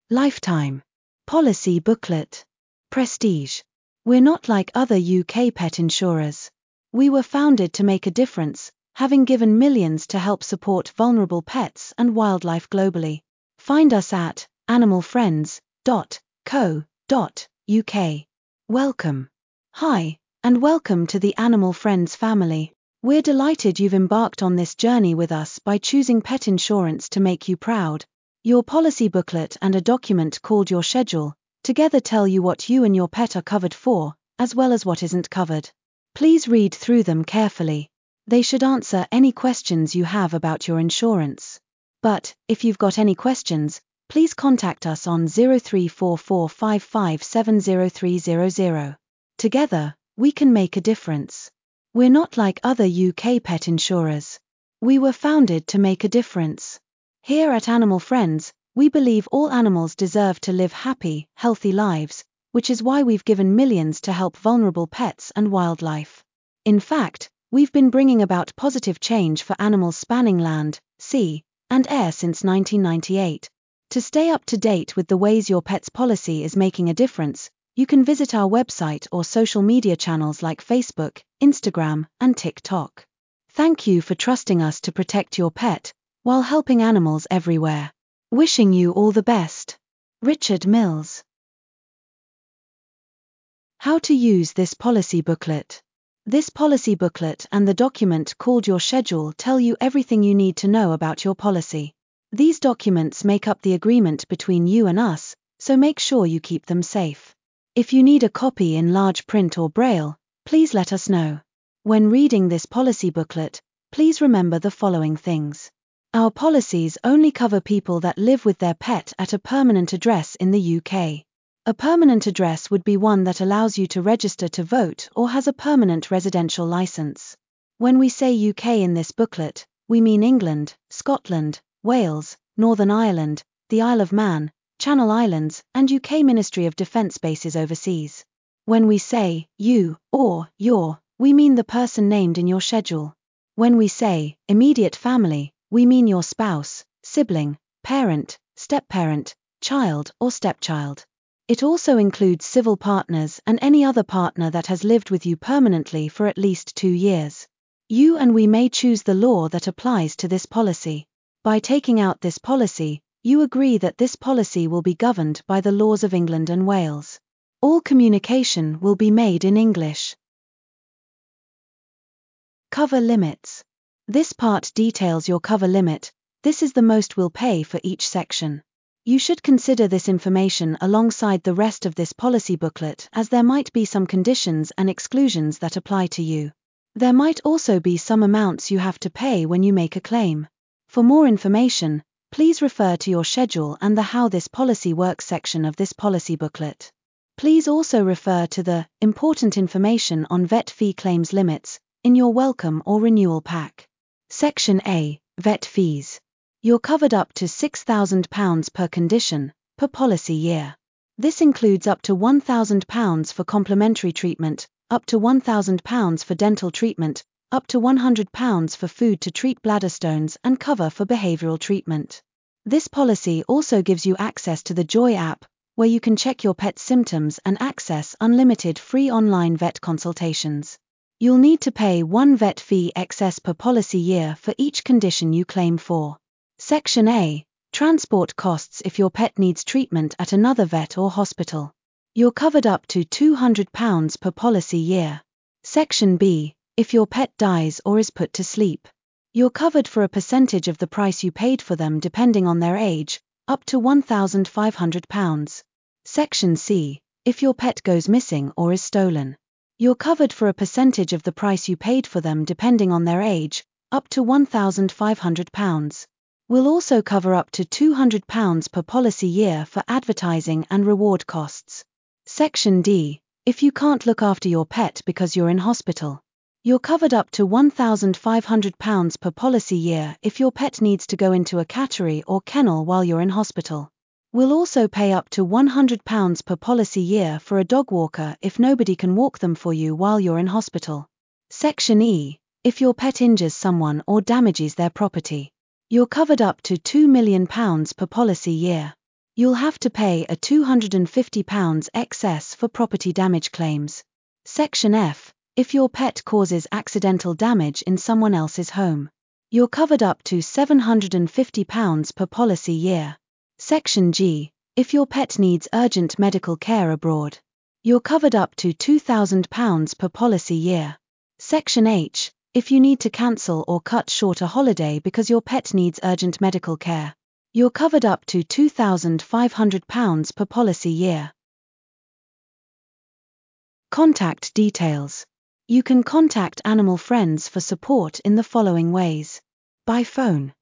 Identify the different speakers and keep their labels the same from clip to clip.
Speaker 1: Lifetime Policy Booklet. Prestige. We're not like other UK pet insurers. We were founded to make a difference, having given millions to help support vulnerable pets and wildlife globally. Find us at animalfriends.co.uk. Welcome. Hi, and welcome to the Animal Friends family. We're delighted you've embarked on this journey with us by choosing pet insurance to make you proud. Your policy booklet and a document called your schedule together tell you what you and your pet are covered for, as well as what isn't covered. Please read through them carefully. They should answer any questions you have about your insurance. But, if you've got any questions, please contact us on 034455700300. Together, we can make a difference. We're not like other UK pet insurers. We were founded to make a difference. Here at Animal Friends, we believe all animals deserve to live happy, healthy lives, which is why we've given millions to help vulnerable pets and wildlife. In fact, we've been bringing about positive change for animals spanning land, sea, and air since 1998. To stay up to date with the ways your pet's policy is making a difference, you can visit our website or social media channels like Facebook, Instagram, and TikTok. Thank you for trusting us to protect your pet, while helping animals everywhere. Wishing you all the best. Richard Mills. How to use this policy booklet. This policy booklet and the document called your schedule tell you everything you need to know about your policy. These documents make up the agreement between you and us, so make sure you keep them safe. If you need a copy in large print or braille, please let us know. When reading this policy booklet, please remember the following things. Our policies only cover people that live with their pet at a permanent address in the UK. A permanent address would be one that allows you to register to vote or has a permanent residential license. When we say UK in this booklet, we mean England, Scotland, Wales, Northern Ireland, the Isle of Man, Channel Islands, and UK Ministry of Defence bases overseas. When we say you or your, we mean the person named in your schedule. When we say immediate family, we mean your spouse, sibling, parent, step-parent, child or stepchild. It also includes civil partners and any other partner that has lived with you permanently for at least 2 years. You and we may choose the law that applies to this policy. By taking out this policy, you agree that this policy will be governed by the laws of England and Wales. All communication will be made in English. Cover limits. This part details your cover limit. This is the most we'll pay for each section. You should consider this information alongside the rest of this policy booklet, as there might be some conditions and exclusions that apply to you. There might also be some amounts you have to pay when you make a claim. For more information, please refer to your schedule and the How This Policy Works section of this policy booklet. Please also refer to the Important Information on Vet Fee Claims Limits in your welcome or renewal pack. Section A, Vet Fees. You're covered up to £6,000 per condition, per policy year. This includes up to £1,000 for complementary treatment, up to £1,000 for dental treatment, up to £100 for food to treat bladder stones and cover for behavioral treatment. This policy also gives you access to the Joy app, where you can check your pet's symptoms and access unlimited free online vet consultations. You'll need to pay one vet fee excess per policy year for each condition you claim for. Section A, Transport costs if your pet needs treatment at another vet or hospital. You're covered up to £200 per policy year. Section B, if your pet dies or is put to sleep. You're covered for a percentage of the price you paid for them depending on their age, up to £1,500. Section C, if your pet goes missing or is stolen. You're covered for a percentage of the price you paid for them depending on their age, up to £1,500. We'll also cover up to £200 per policy year for advertising and reward costs. Section D, if you can't look after your pet because you're in hospital. You're covered up to £1,500 per policy year if your pet needs to go into a cattery or kennel while you're in hospital. We'll also pay up to £100 per policy year for a dog walker if nobody can walk them for you while you're in hospital. Section E, if your pet injures someone or damages their property. You're covered up to £2 million per policy year. You'll have to pay a £250 excess for property damage claims. Section F. If your pet causes accidental damage in someone else's home, you're covered up to £750 per policy year. Section G. If your pet needs urgent medical care abroad, you're covered up to £2,000 per policy year. Section H. If you need to cancel or cut short a holiday because your pet needs urgent medical care, you're covered up to £2,500 per policy year. Contact details. You can contact Animal Friends for support in the following ways. By phone.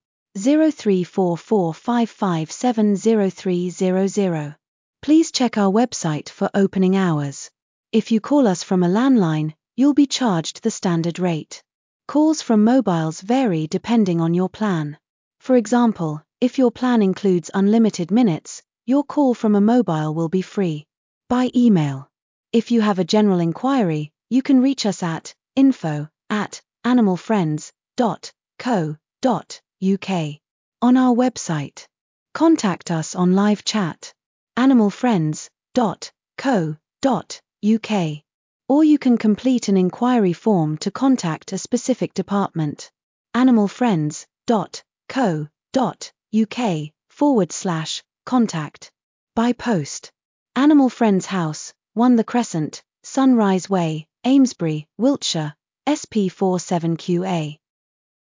Speaker 1: 034455700300. Please check our website for opening hours. If you call us from a landline, you'll be charged the standard rate. Calls from mobiles vary depending on your plan. For example, if your plan includes unlimited minutes, your call from a mobile will be free. By email. If you have a general inquiry, you can reach us at info@animalfriends.co.uk. On our website. Contact us on live chat, animalfriends.co.uk. Or you can complete an inquiry form to contact a specific department. animalfriends.co.uk/contact. By post. Animal Friends House, 1 The Crescent, Sunrise Way, Amesbury, Wiltshire, SP47QA.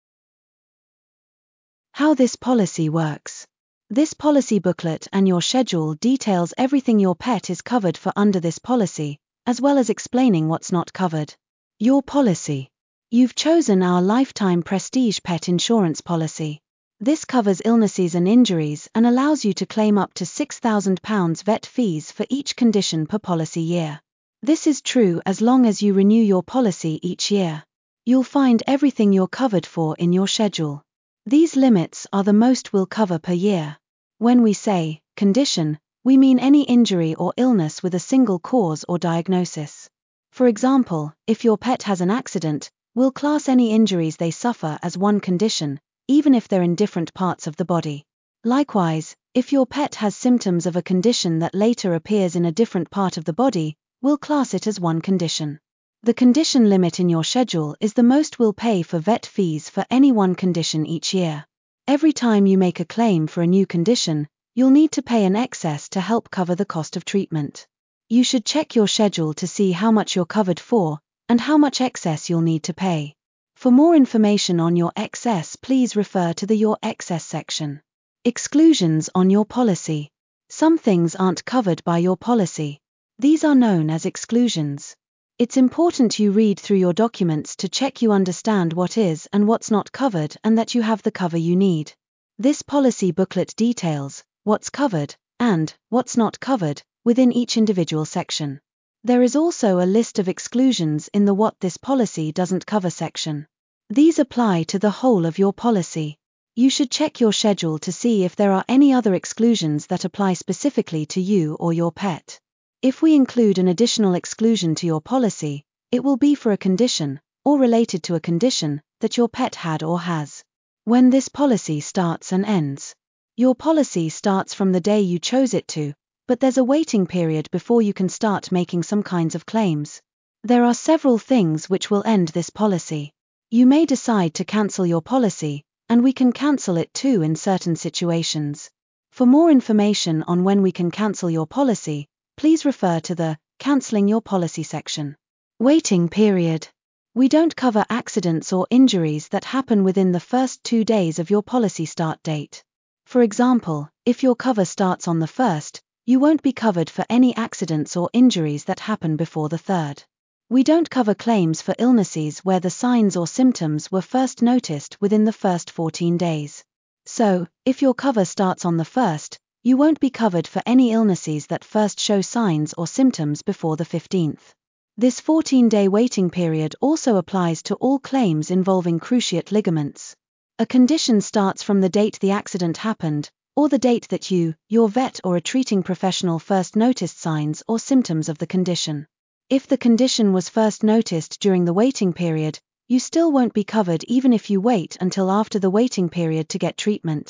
Speaker 1: How this policy works. This policy booklet and your schedule details everything your pet is covered for under this policy, as well as explaining what's not covered. Your policy. You've chosen our Lifetime Prestige Pet Insurance policy. This covers illnesses and injuries and allows you to claim up to £6,000 vet fees for each condition per policy year. This is true as long as you renew your policy each year. You'll find everything you're covered for in your schedule. These limits are the most we'll cover per year. When we say condition, we mean any injury or illness with a single cause or diagnosis. For example, if your pet has an accident, we'll class any injuries they suffer as one condition, even if they're in different parts of the body. Likewise, if your pet has symptoms of a condition that later appears in a different part of the body, we'll class it as one condition. The condition limit in your schedule is the most we'll pay for vet fees for any one condition each year. Every time you make a claim for a new condition, you'll need to pay an excess to help cover the cost of treatment. You should check your schedule to see how much you're covered for, and how much excess you'll need to pay. For more information on your excess, please refer to the Your Excess section. Exclusions on your policy. Some things aren't covered by your policy. These are known as exclusions. It's important you read through your documents to check you understand what is and what's not covered and that you have the cover you need. This policy booklet details what's covered and what's not covered within each individual section. There is also a list of exclusions in the What This Policy Doesn't Cover section. These apply to the whole of your policy. You should check your schedule to see if there are any other exclusions that apply specifically to you or your pet. If we include an additional exclusion to your policy, it will be for a condition, or related to a condition, that your pet had or has. When this policy starts and ends. Your policy starts from the day you chose it to, but there's a waiting period before you can start making some kinds of claims. There are several things which will end this policy. You may decide to cancel your policy, and we can cancel it too in certain situations. For more information on when we can cancel your policy, please refer to the Cancelling Your Policy section. Waiting period. We don't cover accidents or injuries that happen within the first 2 days of your policy start date. For example, if your cover starts on the 1st, you won't be covered for any accidents or injuries that happen before the 3rd. We don't cover claims for illnesses where the signs or symptoms were first noticed within the first 14 days. So, if your cover starts on the 1st, you won't be covered for any illnesses that first show signs or symptoms before the 15th. This 14-day waiting period also applies to all claims involving cruciate ligaments. A condition starts from the date the accident happened, or the date that you, your vet or a treating professional first noticed signs or symptoms of the condition. If the condition was first noticed during the waiting period, you still won't be covered even if you wait until after the waiting period to get treatment.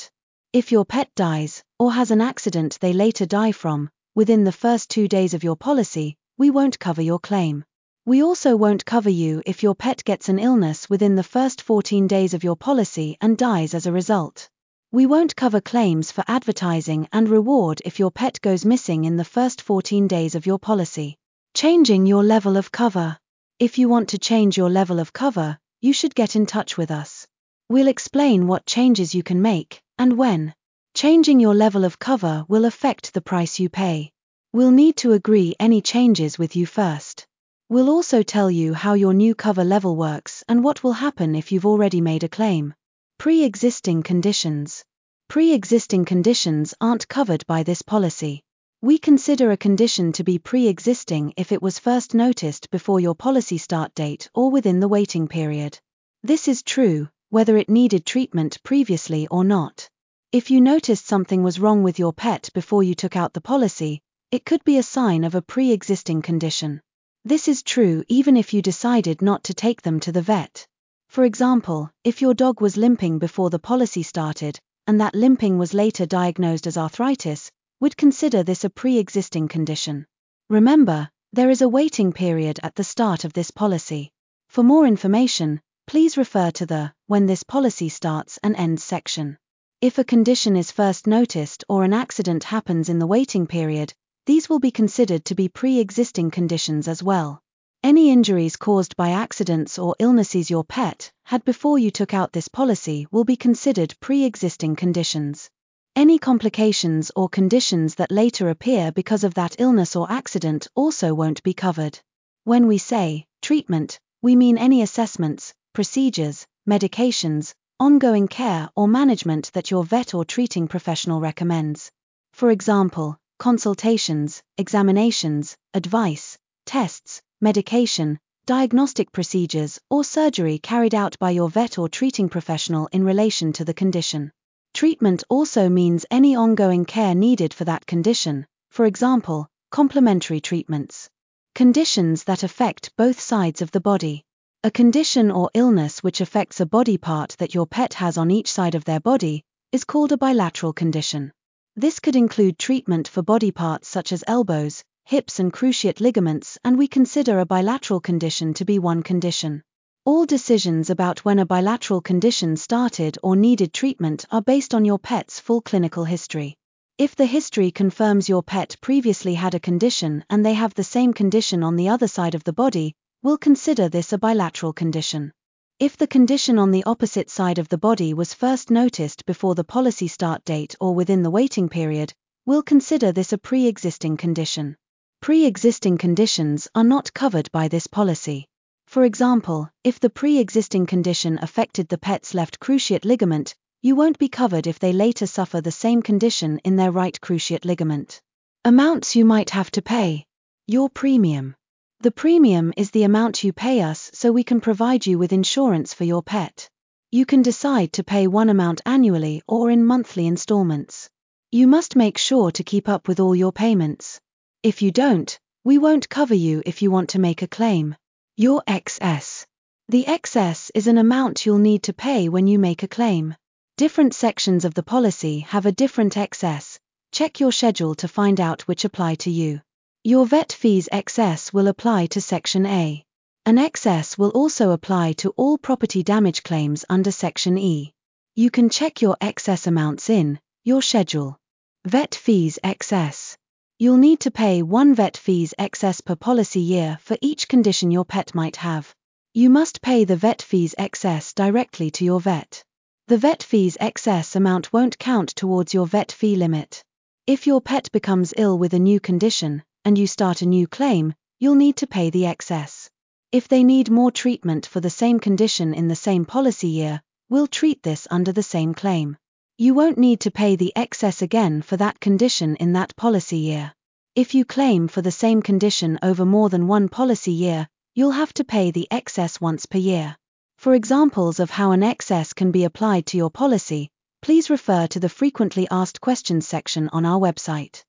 Speaker 1: If your pet dies, or has an accident they later die from, within the first 2 days of your policy, we won't cover your claim. We also won't cover you if your pet gets an illness within the first 14 days of your policy and dies as a result. We won't cover claims for advertising and reward if your pet goes missing in the first 14 days of your policy. Changing your level of cover. If you want to change your level of cover, you should get in touch with us. We'll explain what changes you can make, and when. Changing your level of cover will affect the price you pay. We'll need to agree any changes with you first. We'll also tell you how your new cover level works and what will happen if you've already made a claim. Pre-existing conditions. Pre-existing conditions aren't covered by this policy. We consider a condition to be pre-existing if it was first noticed before your policy start date or within the waiting period. This is true, whether it needed treatment previously or not. If you noticed something was wrong with your pet before you took out the policy, it could be a sign of a pre-existing condition. This is true even if you decided not to take them to the vet. For example, if your dog was limping before the policy started, and that limping was later diagnosed as arthritis, we'd consider this a pre-existing condition. Remember, there is a waiting period at the start of this policy. For more information, please refer to the "When this policy starts and ends" section. If a condition is first noticed or an accident happens in the waiting period, these will be considered to be pre-existing conditions as well. Any injuries caused by accidents or illnesses your pet had before you took out this policy will be considered pre-existing conditions. Any complications or conditions that later appear because of that illness or accident also won't be covered. When we say treatment, we mean any assessments, procedures, medications, ongoing care or management that your vet or treating professional recommends. For example, consultations, examinations, advice, tests, medication, diagnostic procedures, or surgery carried out by your vet or treating professional in relation to the condition. Treatment also means any ongoing care needed for that condition, for example, complementary treatments. Conditions that affect both sides of the body. A condition or illness which affects a body part that your pet has on each side of their body is called a bilateral condition. This could include treatment for body parts such as elbows, hips and cruciate ligaments, and we consider a bilateral condition to be one condition. All decisions about when a bilateral condition started or needed treatment are based on your pet's full clinical history. If the history confirms your pet previously had a condition and they have the same condition on the other side of the body, we'll consider this a bilateral condition. If the condition on the opposite side of the body was first noticed before the policy start date or within the waiting period, we'll consider this a pre-existing condition. Pre-existing conditions are not covered by this policy. For example, if the pre-existing condition affected the pet's left cruciate ligament, you won't be covered if they later suffer the same condition in their right cruciate ligament. Amounts you might have to pay. Your premium. The premium is the amount you pay us so we can provide you with insurance for your pet. You can decide to pay one amount annually or in monthly installments. You must make sure to keep up with all your payments. If you don't, we won't cover you if you want to make a claim. Your excess. The excess is an amount you'll need to pay when you make a claim. Different sections of the policy have a different excess. Check your schedule to find out which apply to you. Your vet fees excess will apply to Section A. An excess will also apply to all property damage claims under Section E. You can check your excess amounts in your schedule. Vet fees excess. You'll need to pay one vet fees excess per policy year for each condition your pet might have. You must pay the vet fees excess directly to your vet. The vet fees excess amount won't count towards your vet fee limit. If your pet becomes ill with a new condition, and you start a new claim, you'll need to pay the excess. If they need more treatment for the same condition in the same policy year, we'll treat this under the same claim. You won't need to pay the excess again for that condition in that policy year. If you claim for the same condition over more than one policy year, you'll have to pay the excess once per year. For examples of how an excess can be applied to your policy, please refer to the frequently asked questions section on our website.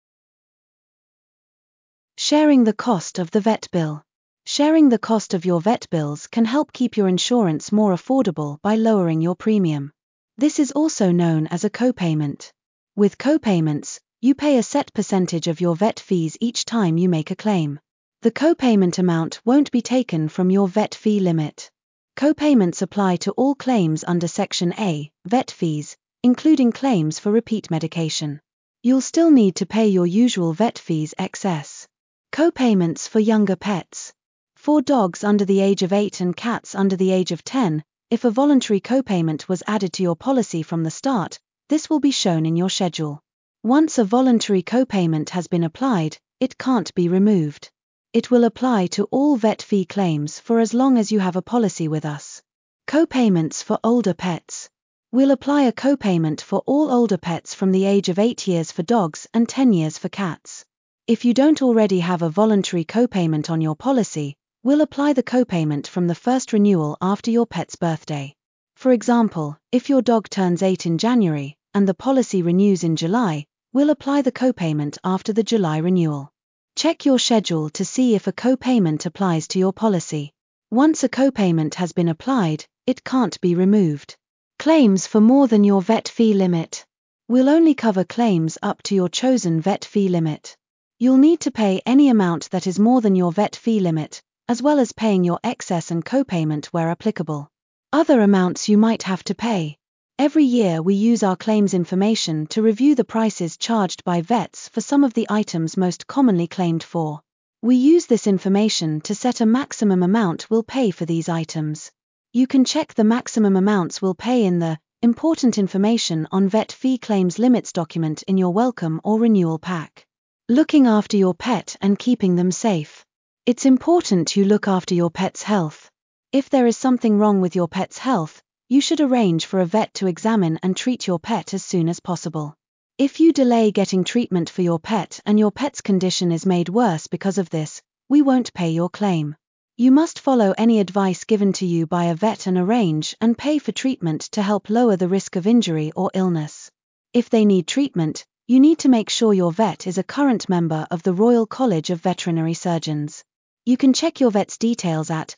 Speaker 1: Sharing the cost of the vet bill. Sharing the cost of your vet bills can help keep your insurance more affordable by lowering your premium. This is also known as a copayment. With copayments, you pay a set percentage of your vet fees each time you make a claim. The copayment amount won't be taken from your vet fee limit. Copayments apply to all claims under Section A, vet fees, including claims for repeat medication. You'll still need to pay your usual vet fees excess. Copayments for younger pets. For dogs under the age of 8 and cats under the age of 10, if a voluntary copayment was added to your policy from the start, this will be shown in your schedule. Once a voluntary copayment has been applied, it can't be removed. It will apply to all vet fee claims for as long as you have a policy with us. Copayments for older pets. We'll apply a copayment for all older pets from the age of 8 years for dogs and 10 years for cats. If you don't already have a voluntary copayment on your policy, we'll apply the copayment from the first renewal after your pet's birthday. For example, if your dog turns 8 in January, and the policy renews in July, we'll apply the copayment after the July renewal. Check your schedule to see if a copayment applies to your policy. Once a copayment has been applied, it can't be removed. Claims for more than your vet fee limit. We'll only cover claims up to your chosen vet fee limit. You'll need to pay any amount that is more than your vet fee limit, as well as paying your excess and copayment where applicable. Other amounts you might have to pay. Every year we use our claims information to review the prices charged by vets for some of the items most commonly claimed for. We use this information to set a maximum amount we'll pay for these items. You can check the maximum amounts we'll pay in the Important Information on Vet Fee Claims Limits document in your welcome or renewal pack. Looking after your pet and keeping them safe. It's important you look after your pet's health. If there is something wrong with your pet's health, you should arrange for a vet to examine and treat your pet as soon as possible. If you delay getting treatment for your pet and your pet's condition is made worse because of this, we won't pay your claim. You must follow any advice given to you by a vet and arrange and pay for treatment to help lower the risk of injury or illness. If they need treatment, you need to make sure your vet is a current member of the Royal College of Veterinary Surgeons. You can check your vet's details at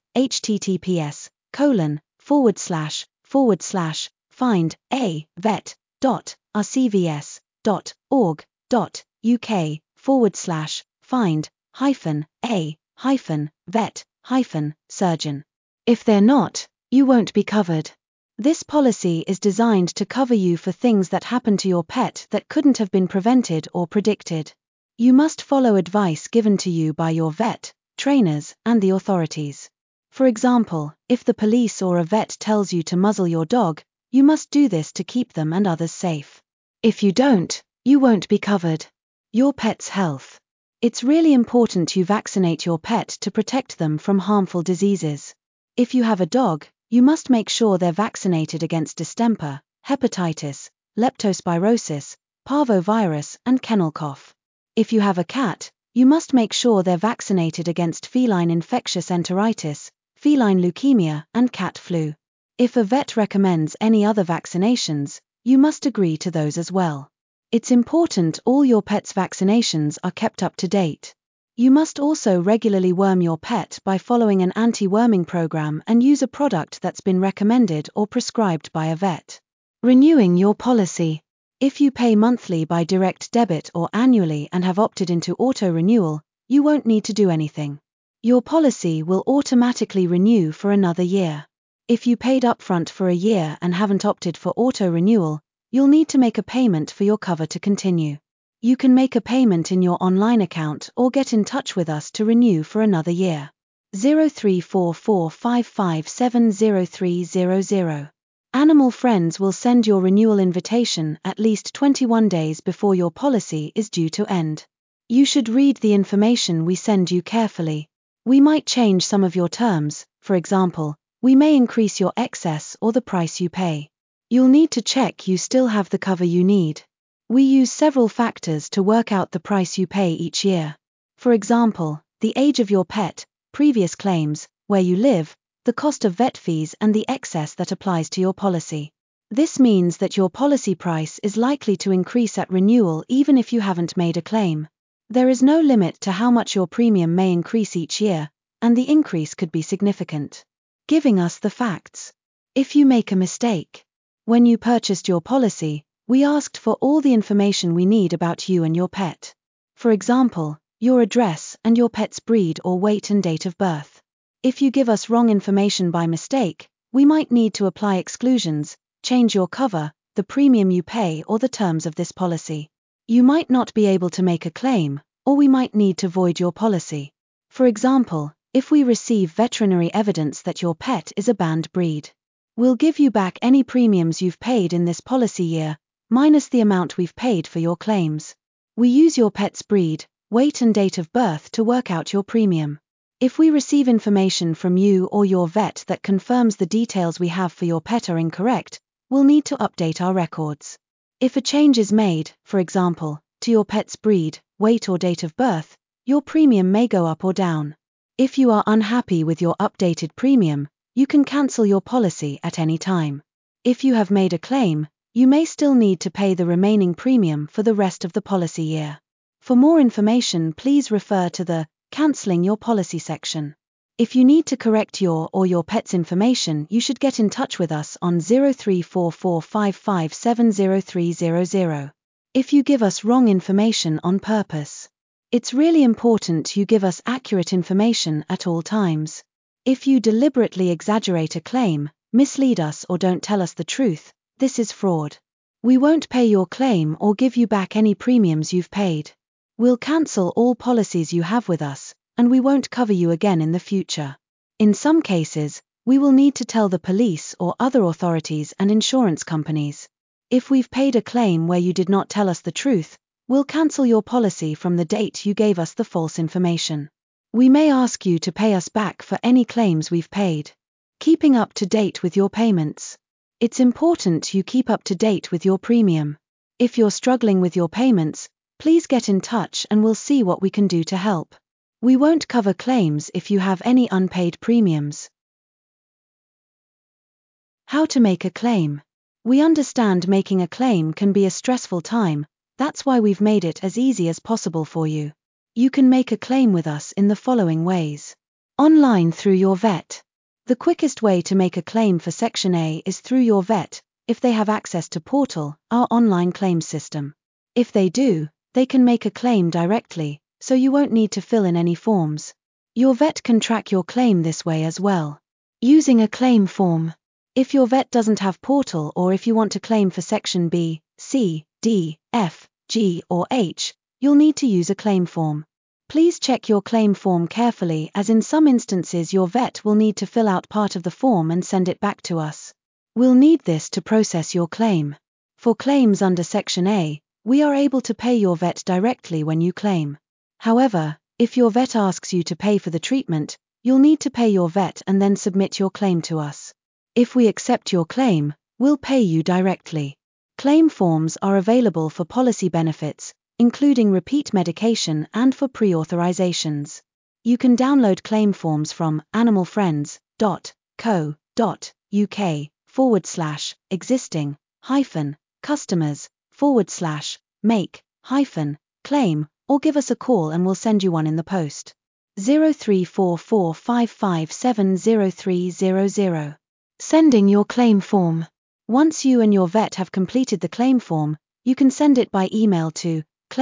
Speaker 1: https://find-a-vet.rcvs.org.uk/find-a-vet-surgeon. If they're not, you won't be covered. This policy is designed to cover you for things that happen to your pet that couldn't have been prevented or predicted. You must follow advice given to you by your vet, trainers, and the authorities. For example, if the police or a vet tells you to muzzle your dog, you must do this to keep them and others safe. If you don't, you won't be covered. Your pet's health. It's really important you vaccinate your pet to protect them from harmful diseases. If you have a dog, you must make sure they're vaccinated against distemper, hepatitis, leptospirosis, parvovirus, and kennel cough. If you have a cat, you must make sure they're vaccinated against feline infectious enteritis, feline leukemia, and cat flu. If a vet recommends any other vaccinations, you must agree to those as well. It's important all your pet's vaccinations are kept up to date. You must also regularly worm your pet by following an anti-worming program and use a product that's been recommended or prescribed by a vet. Renewing your policy. If you pay monthly by direct debit or annually and have opted into auto-renewal, you won't need to do anything. Your policy will automatically renew for another year. If you paid upfront for a year and haven't opted for auto-renewal, you'll need to make a payment for your cover to continue. You can make a payment in your online account or get in touch with us to renew for another year. 034455700300. Animal Friends will send your renewal invitation at least 21 days before your policy is due to end. You should read the information we send you carefully. We might change some of your terms, for example, we may increase your excess or the price you pay. You'll need to check you still have the cover you need. We use several factors to work out the price you pay each year. For example, the age of your pet, previous claims, where you live, the cost of vet fees and the excess that applies to your policy. This means that your policy price is likely to increase at renewal even if you haven't made a claim. There is no limit to how much your premium may increase each year, and the increase could be significant. Giving us the facts. If you make a mistake, When you purchased your policy, we asked for all the information we need about you and your pet. For example, your address and your pet's breed or weight and date of birth. If you give us wrong information by mistake, we might need to apply exclusions, change your cover, the premium you pay, or the terms of this policy. You might not be able to make a claim, or we might need to void your policy. For example, if we receive veterinary evidence that your pet is a banned breed, we'll give you back any premiums you've paid in this policy year, minus the amount we've paid for your claims. We use your pet's breed, weight and date of birth to work out your premium. If we receive information from you or your vet that confirms the details we have for your pet are incorrect, we'll need to update our records. If a change is made, for example, to your pet's breed, weight or date of birth, your premium may go up or down. If you are unhappy with your updated premium, you can cancel your policy at any time. If you have made a claim, you may still need to pay the remaining premium for the rest of the policy year. For more information, please refer to the Cancelling Your Policy section. If you need to correct your or your pet's information, you should get in touch with us on 034455700300. If you give us wrong information on purpose, it's really important you give us accurate information at all times. If you deliberately exaggerate a claim, mislead us or don't tell us the truth, this is fraud. We won't pay your claim or give you back any premiums you've paid. We'll cancel all policies you have with us, and we won't cover you again in the future. In some cases, we will need to tell the police or other authorities and insurance companies. If we've paid a claim where you did not tell us the truth, we'll cancel your policy from the date you gave us the false information. We may ask you to pay us back for any claims we've paid. Keeping up to date with your payments. It's important you keep up to date with your premium. If you're struggling with your payments, please get in touch and we'll see what we can do to help. We won't cover claims if you have any unpaid premiums. How to make a claim. We understand making a claim can be a stressful time, that's why we've made it as easy as possible for you. You can make a claim with us in the following ways. Online through your vet. The quickest way to make a claim for Section A is through your vet, if they have access to Portal, our online claims system. If they do, they can make a claim directly, so you won't need to fill in any forms. Your vet can track your claim this way as well. Using a claim form. If your vet doesn't have Portal, or if you want to claim for Section B, C, D, F, G, or H, you'll need to use a claim form. Please check your claim form carefully, as in some instances your vet will need to fill out part of the form and send it back to us. We'll need this to process your claim. For claims under Section A, we are able to pay your vet directly when you claim. However, if your vet asks you to pay for the treatment, you'll need to pay your vet and then submit your claim to us. If we accept your claim, we'll pay you directly. Claim forms are available for policy benefits, including repeat medication and for pre-authorizations. You can download claim forms from animalfriends.co.uk/existing-customers/make-claim, or give us a call and we'll send you one in the post. 034455700300. Sending your claim form. Once you and your vet have completed the claim form, you can send it by email to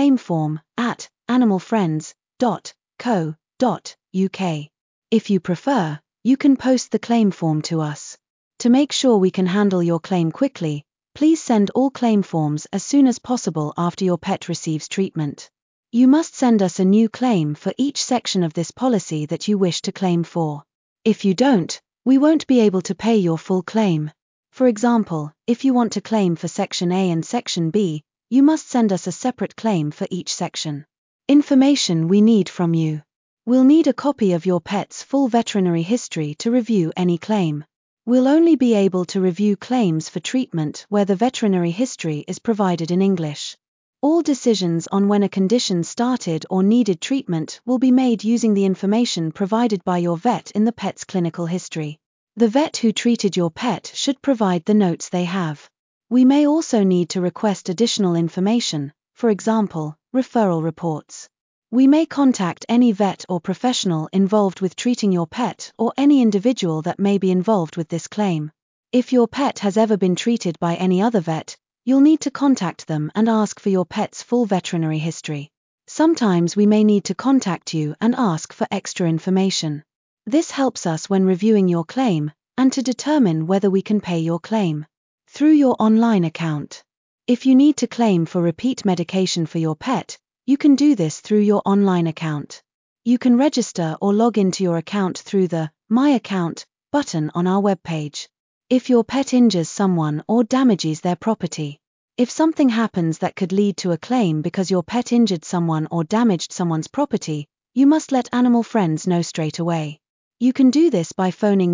Speaker 1: claimform@animalfriends.co.uk. If you prefer, you can post the claim form to us. To make sure we can handle your claim quickly, please send all claim forms as soon as possible after your pet receives treatment. You must send us a new claim for each section of this policy that you wish to claim for. If you don't, we won't be able to pay your full claim. For example, if you want to claim for Section A and Section B, you must send us a separate claim for each section. Information we need from you. We'll need a copy of your pet's full veterinary history to review any claim. We'll only be able to review claims for treatment where the veterinary history is provided in English. All decisions on when a condition started or needed treatment will be made using the information provided by your vet in the pet's clinical history. The vet who treated your pet should provide the notes they have. We may also need to request additional information, for example, referral reports. We may contact any vet or professional involved with treating your pet or any individual that may be involved with this claim. If your pet has ever been treated by any other vet, you'll need to contact them and ask for your pet's full veterinary history. Sometimes we may need to contact you and ask for extra information. This helps us when reviewing your claim and to determine whether we can pay your claim. Through your online account. If you need to claim for repeat medication for your pet, you can do this through your online account. You can register or log into your account through the My Account button on our webpage. If your pet injures someone or damages their property. If something happens that could lead to a claim because your pet injured someone or damaged someone's property, you must let Animal Friends know straight away. You can do this by phoning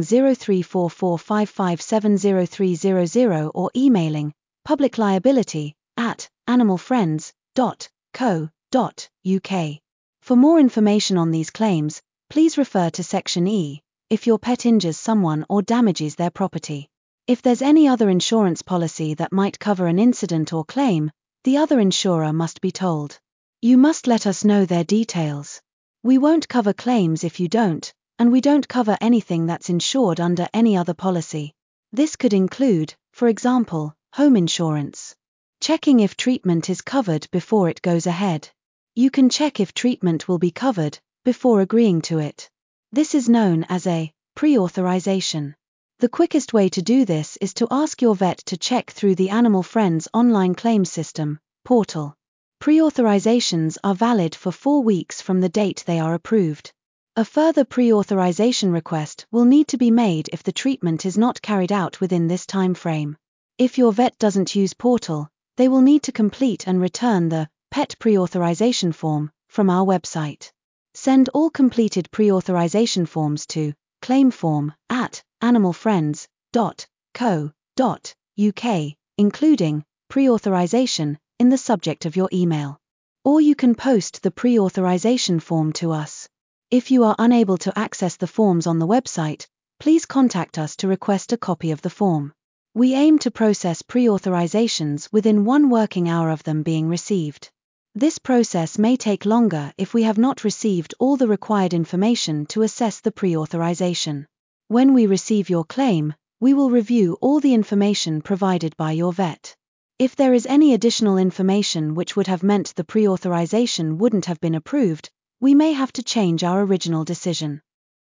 Speaker 1: 034455700300 or emailing publicliability@animalfriends.co.uk. For more information on these claims, please refer to Section E, if your pet injures someone or damages their property. If there's any other insurance policy that might cover an incident or claim, the other insurer must be told. You must let us know their details. We won't cover claims if you don't, and we don't cover anything that's insured under any other policy. This could include, for example, home insurance. Checking if treatment is covered before it goes ahead. You can check if treatment will be covered before agreeing to it. This is known as a pre-authorization. The quickest way to do this is to ask your vet to check through the Animal Friends online claims system portal. Pre-authorizations are valid for 4 weeks from the date they are approved. A further pre-authorization request will need to be made if the treatment is not carried out within this time frame. If your vet doesn't use portal, they will need to complete and return the pet pre-authorization form from our website. Send all completed pre-authorization forms to claimform@animalfriends.co.uk, including pre-authorization in the subject of your email. Or you can post the pre-authorization form to us. If you are unable to access the forms on the website, please contact us to request a copy of the form. We aim to process pre-authorizations within 1 working hour of them being received. This process may take longer if we have not received all the required information to assess the pre-authorization. When we receive your claim, we will review all the information provided by your vet. If there is any additional information which would have meant the pre-authorization wouldn't have been approved, we may have to change our original decision.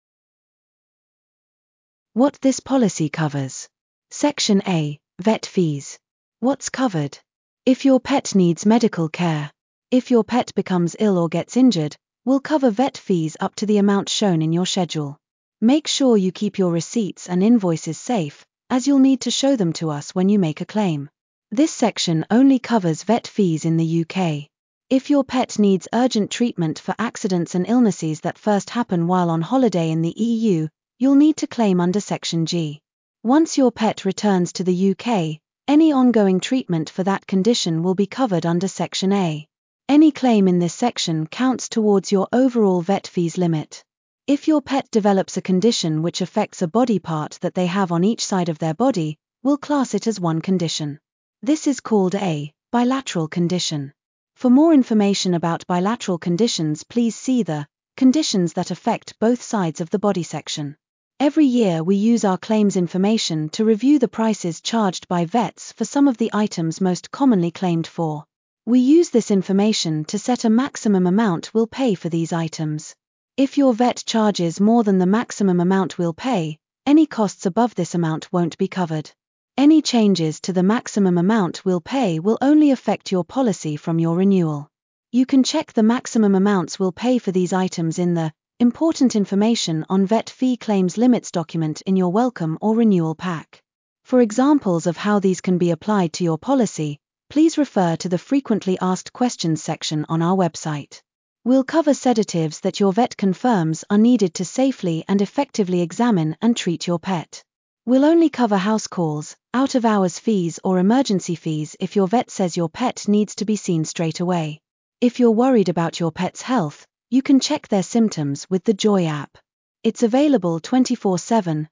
Speaker 1: What this policy covers. Section A, Vet Fees. What's covered? If your pet needs medical care. If your pet becomes ill or gets injured, we'll cover vet fees up to the amount shown in your schedule. Make sure you keep your receipts and invoices safe, as you'll need to show them to us when you make a claim. This section only covers vet fees in the UK. If your pet needs urgent treatment for accidents and illnesses that first happen while on holiday in the EU, you'll need to claim under Section G. Once your pet returns to the UK, any ongoing treatment for that condition will be covered under Section A. Any claim in this section counts towards your overall vet fees limit. If your pet develops a condition which affects a body part that they have on each side of their body, we'll class it as one condition. This is called a bilateral condition. For more information about bilateral conditions, please see the Conditions that affect both sides of the body section. Every year we use our claims information to review the prices charged by vets for some of the items most commonly claimed for. We use this information to set a maximum amount we'll pay for these items. If your vet charges more than the maximum amount we'll pay, any costs above this amount won't be covered. Any changes to the maximum amount we'll pay will only affect your policy from your renewal. You can check the maximum amounts we'll pay for these items in the Important Information on Vet Fee Claims Limits document in your welcome or renewal pack. For examples of how these can be applied to your policy, please refer to the Frequently Asked Questions section on our website. We'll cover sedatives that your vet confirms are needed to safely and effectively examine and treat your pet. We'll only cover house calls, out-of-hours fees or emergency fees if your vet says your pet needs to be seen straight away. If you're worried about your pet's health, you can check their symptoms with the Joy app. It's available 24/7,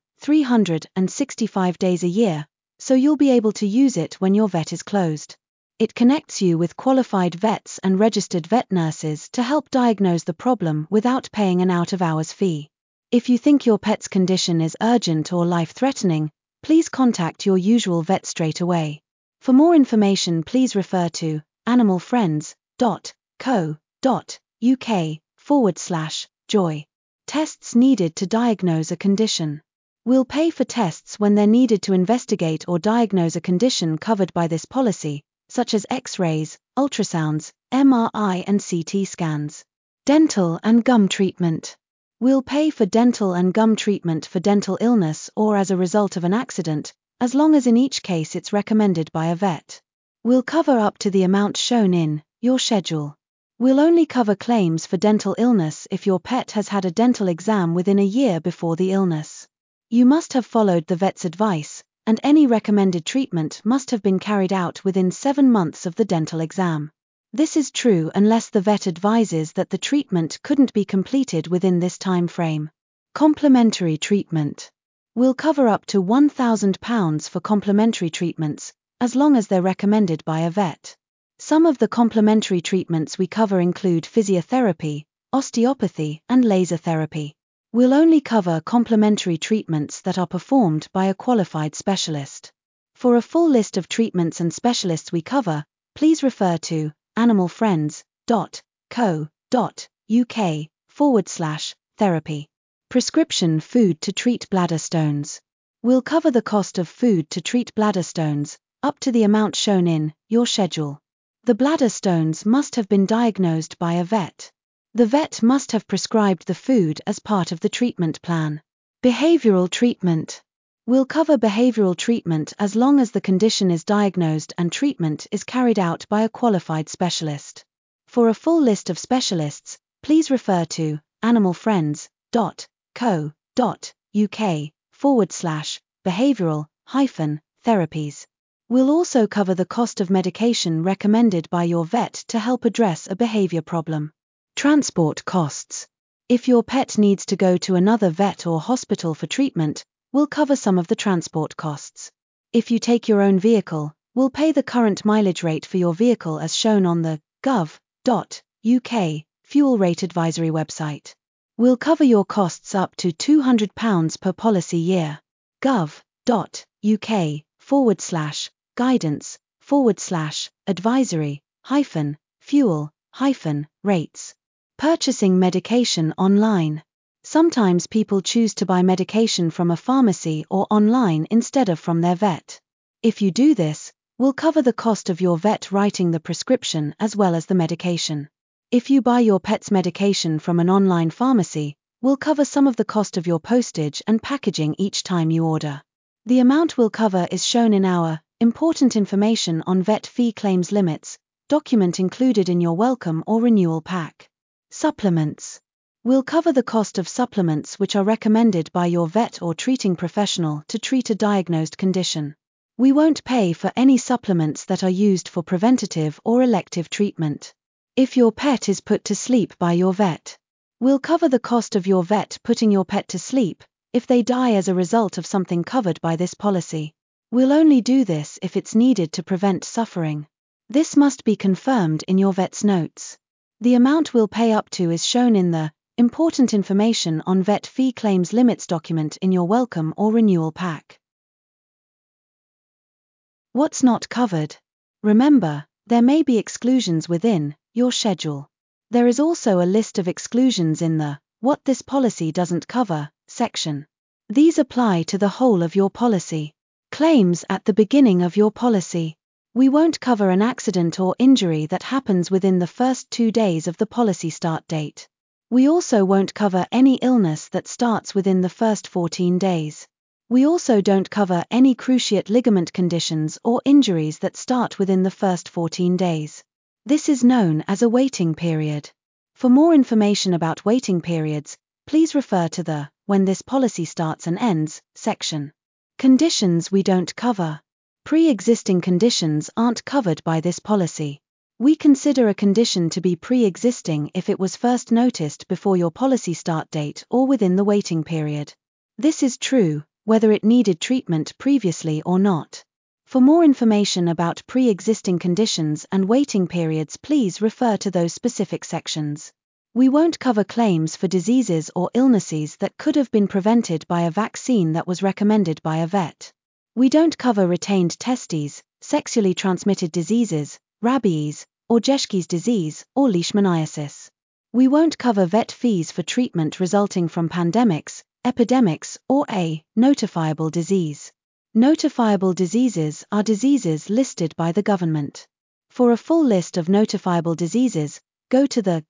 Speaker 1: 365 days a year, so you'll be able to use it when your vet is closed. It connects you with qualified vets and registered vet nurses to help diagnose the problem without paying an out-of-hours fee. If you think your pet's condition is urgent or life-threatening, please contact your usual vet straight away. For more information, please refer to animalfriends.co.uk/joy. Tests needed to diagnose a condition. We'll pay for tests when they're needed to investigate or diagnose a condition covered by this policy, such as X-rays, ultrasounds, MRI and CT scans. Dental and gum treatment. We'll pay for dental and gum treatment for dental illness or as a result of an accident, as long as in each case it's recommended by a vet. We'll cover up to the amount shown in your schedule. We'll only cover claims for dental illness if your pet has had a dental exam within a year before the illness. You must have followed the vet's advice, and any recommended treatment must have been carried out within 7 months of the dental exam. This is true unless the vet advises that the treatment couldn't be completed within this time frame. Complementary treatment. We'll cover up to £1,000 for complementary treatments, as long as they're recommended by a vet. Some of the complementary treatments we cover include physiotherapy, osteopathy, and laser therapy. We'll only cover complementary treatments that are performed by a qualified specialist. For a full list of treatments and specialists we cover, please refer to animalfriends.co.uk/therapy. Prescription food to treat bladder stones. We'll cover the cost of food to treat bladder stones, up to the amount shown in your schedule. The bladder stones must have been diagnosed by a vet. The vet must have prescribed the food as part of the treatment plan. Behavioral treatment. We'll cover behavioral treatment as long as the condition is diagnosed and treatment is carried out by a qualified specialist. For a full list of specialists, please refer to animalfriends.co.uk/behavioral-therapies. We'll also cover the cost of medication recommended by your vet to help address a behavior problem. Transport costs. If your pet needs to go to another vet or hospital for treatment, we'll cover some of the transport costs. If you take your own vehicle, we'll pay the current mileage rate for your vehicle as shown on the gov.uk fuel rate advisory website. We'll cover your costs up to £200 per policy year. gov.uk/guidance/advisory-fuel-rates. Purchasing medication online. Sometimes people choose to buy medication from a pharmacy or online instead of from their vet. If you do this, we'll cover the cost of your vet writing the prescription as well as the medication. If you buy your pet's medication from an online pharmacy, we'll cover some of the cost of your postage and packaging each time you order. The amount we'll cover is shown in our Important Information on Vet Fee Claims Limits document included in your welcome or renewal pack. Supplements. We'll cover the cost of supplements which are recommended by your vet or treating professional to treat a diagnosed condition. We won't pay for any supplements that are used for preventative or elective treatment. If your pet is put to sleep by your vet, we'll cover the cost of your vet putting your pet to sleep if they die as a result of something covered by this policy. We'll only do this if it's needed to prevent suffering. This must be confirmed in your vet's notes. The amount we'll pay up to is shown in the Important Information on Vet Fee Claims Limits document in your welcome or renewal pack. What's not covered? Remember, there may be exclusions within your schedule. There is also a list of exclusions in the What this policy doesn't cover section. These apply to the whole of your policy. Claims at the beginning of your policy. We won't cover an accident or injury that happens within the first 2 days of the policy start date. We also won't cover any illness that starts within the first 14 days. We also don't cover any cruciate ligament conditions or injuries that start within the first 14 days. This is known as a waiting period. For more information about waiting periods, please refer to the When this policy starts and ends section. Conditions we don't cover. Pre-existing conditions aren't covered by this policy. We consider a condition to be pre-existing if it was first noticed before your policy start date or within the waiting period. This is true, whether it needed treatment previously or not. For more information about pre-existing conditions and waiting periods, please refer to those specific sections. We won't cover claims for diseases or illnesses that could have been prevented by a vaccine that was recommended by a vet. We don't cover retained testes, sexually transmitted diseases, rabies, or Geschke's disease, or leishmaniasis. We won't cover vet fees for treatment resulting from pandemics, epidemics, or a notifiable disease. Notifiable diseases are diseases listed by the government. For a full list of notifiable diseases, go to the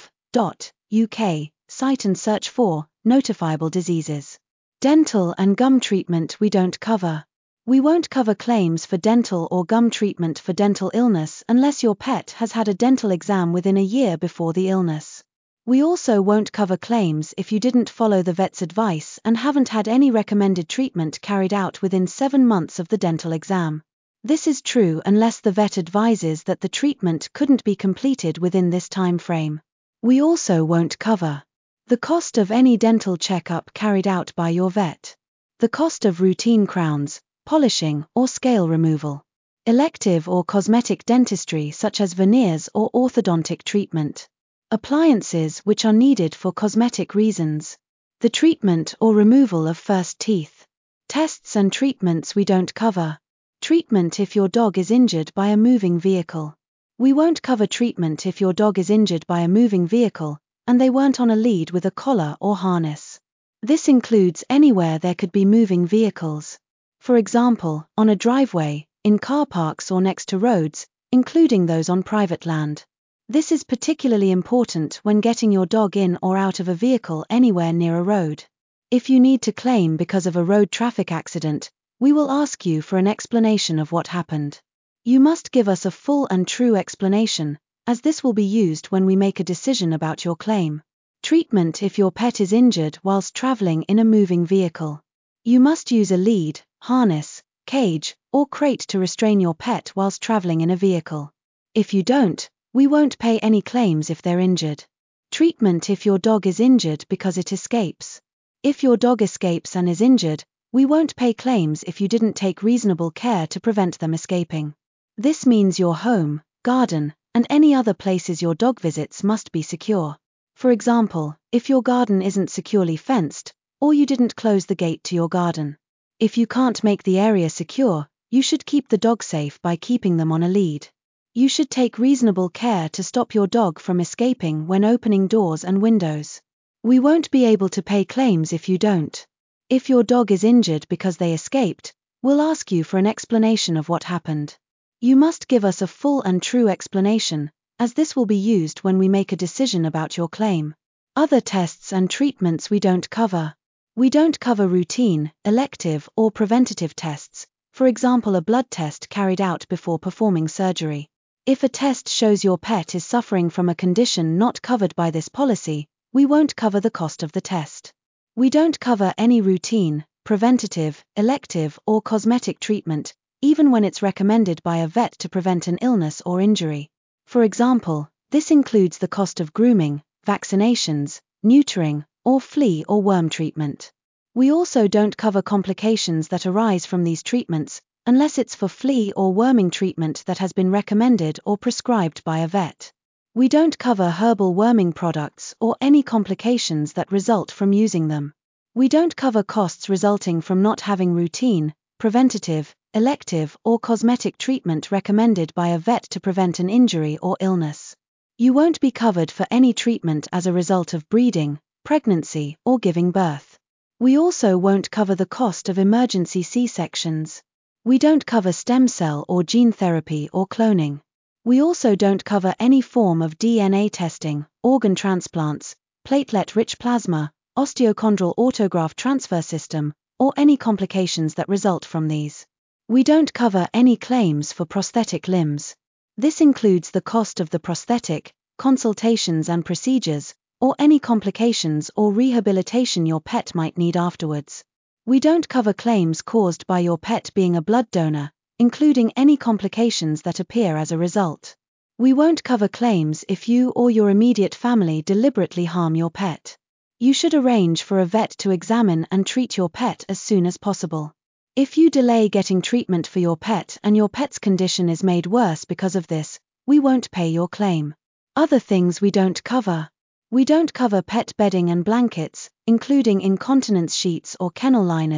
Speaker 1: gov.uk site and search for notifiable diseases. Dental and gum treatment we don't cover. We won't cover claims for dental or gum treatment for dental illness unless your pet has had a dental exam within a year before the illness. We also won't cover claims if you didn't follow the vet's advice and haven't had any recommended treatment carried out within 7 months of the dental exam. This is true unless the vet advises that the treatment couldn't be completed within this time frame. We also won't cover the cost of any dental checkup carried out by your vet, the cost of routine crowns, polishing, or scale removal, elective or cosmetic dentistry such as veneers or orthodontic treatment, appliances which are needed for cosmetic reasons, the treatment or removal of first teeth, tests and treatments we don't cover. Treatment if your dog is injured by a moving vehicle. We won't cover treatment if your dog is injured by a moving vehicle and they weren't on a lead with a collar or harness. This includes anywhere there could be moving vehicles. For example, on a driveway, in car parks or next to roads, including those on private land. This is particularly important when getting your dog in or out of a vehicle anywhere near a road. If you need to claim because of a road traffic accident, we will ask you for an explanation of what happened. You must give us a full and true explanation, as this will be used when we make a decision about your claim. Treatment if your pet is injured whilst traveling in a moving vehicle. You must use a lead, harness, cage, or crate to restrain your pet whilst traveling in a vehicle. If you don't, we won't pay any claims if they're injured. Treatment if your dog is injured because it escapes. If your dog escapes and is injured, we won't pay claims if you didn't take reasonable care to prevent them escaping. This means your home, garden, and any other places your dog visits must be secure. For example, if your garden isn't securely fenced, or you didn't close the gate to your garden. If you can't make the area secure, you should keep the dog safe by keeping them on a lead. You should take reasonable care to stop your dog from escaping when opening doors and windows. We won't be able to pay claims if you don't. If your dog is injured because they escaped, we'll ask you for an explanation of what happened. You must give us a full and true explanation, as this will be used when we make a decision about your claim. Other tests and treatments we don't cover. We don't cover routine, elective, or preventative tests, for example a blood test carried out before performing surgery. If a test shows your pet is suffering from a condition not covered by this policy, we won't cover the cost of the test. We don't cover any routine, preventative, elective, or cosmetic treatment, even when it's recommended by a vet to prevent an illness or injury. For example, this includes the cost of grooming, vaccinations, neutering, or flea or worm treatment. We also don't cover complications that arise from these treatments, unless it's for flea or worming treatment that has been recommended or prescribed by a vet. We don't cover herbal worming products or any complications that result from using them. We don't cover costs resulting from not having routine, preventative, elective, or cosmetic treatment recommended by a vet to prevent an injury or illness. You won't be covered for any treatment as a result of breeding, pregnancy, or giving birth. We also won't cover the cost of emergency C-sections. We don't cover stem cell or gene therapy or cloning. We also don't cover any form of DNA testing, organ transplants, platelet-rich plasma, osteochondral autograft transfer system, or any complications that result from these. We don't cover any claims for prosthetic limbs. This includes the cost of the prosthetic, consultations and procedures, or any complications or rehabilitation your pet might need afterwards. We don't cover claims caused by your pet being a blood donor, including any complications that appear as a result. We won't cover claims if you or your immediate family deliberately harm your pet. You should arrange for a vet to examine and treat your pet as soon as possible. If you delay getting treatment for your pet and your pet's condition is made worse because of this, we won't pay your claim. Other things we don't cover. We don't cover pet bedding and blankets, including incontinence sheets or kennel liners,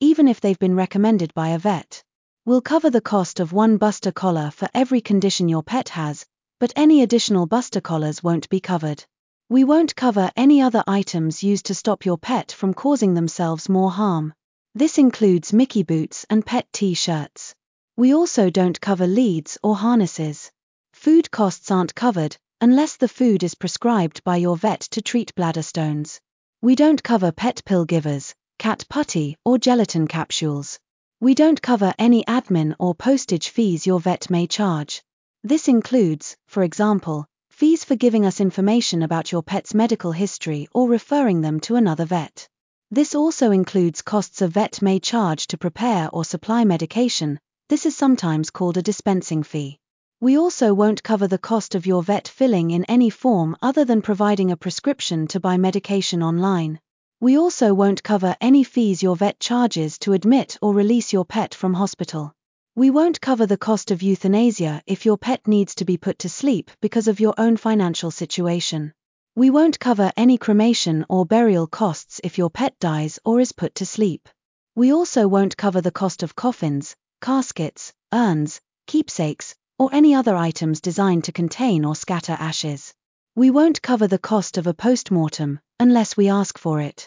Speaker 1: even if they've been recommended by a vet. We'll cover the cost of one Buster collar for every condition your pet has, but any additional Buster collars won't be covered. We won't cover any other items used to stop your pet from causing themselves more harm. This includes Mickey boots and pet T-shirts. We also don't cover leads or harnesses. Food costs aren't covered, unless the food is prescribed by your vet to treat bladder stones. We don't cover pet pill givers, cat putty, or gelatin capsules. We don't cover any admin or postage fees your vet may charge. This includes, for example, fees for giving us information about your pet's medical history or referring them to another vet. This also includes costs a vet may charge to prepare or supply medication. This is sometimes called a dispensing fee. We also won't cover the cost of your vet filling in any form other than providing a prescription to buy medication online. We also won't cover any fees your vet charges to admit or release your pet from hospital. We won't cover the cost of euthanasia if your pet needs to be put to sleep because of your own financial situation. We won't cover any cremation or burial costs if your pet dies or is put to sleep. We also won't cover the cost of coffins, caskets, urns, keepsakes, or any other items designed to contain or scatter ashes. We won't cover the cost of a post-mortem, unless we ask for it.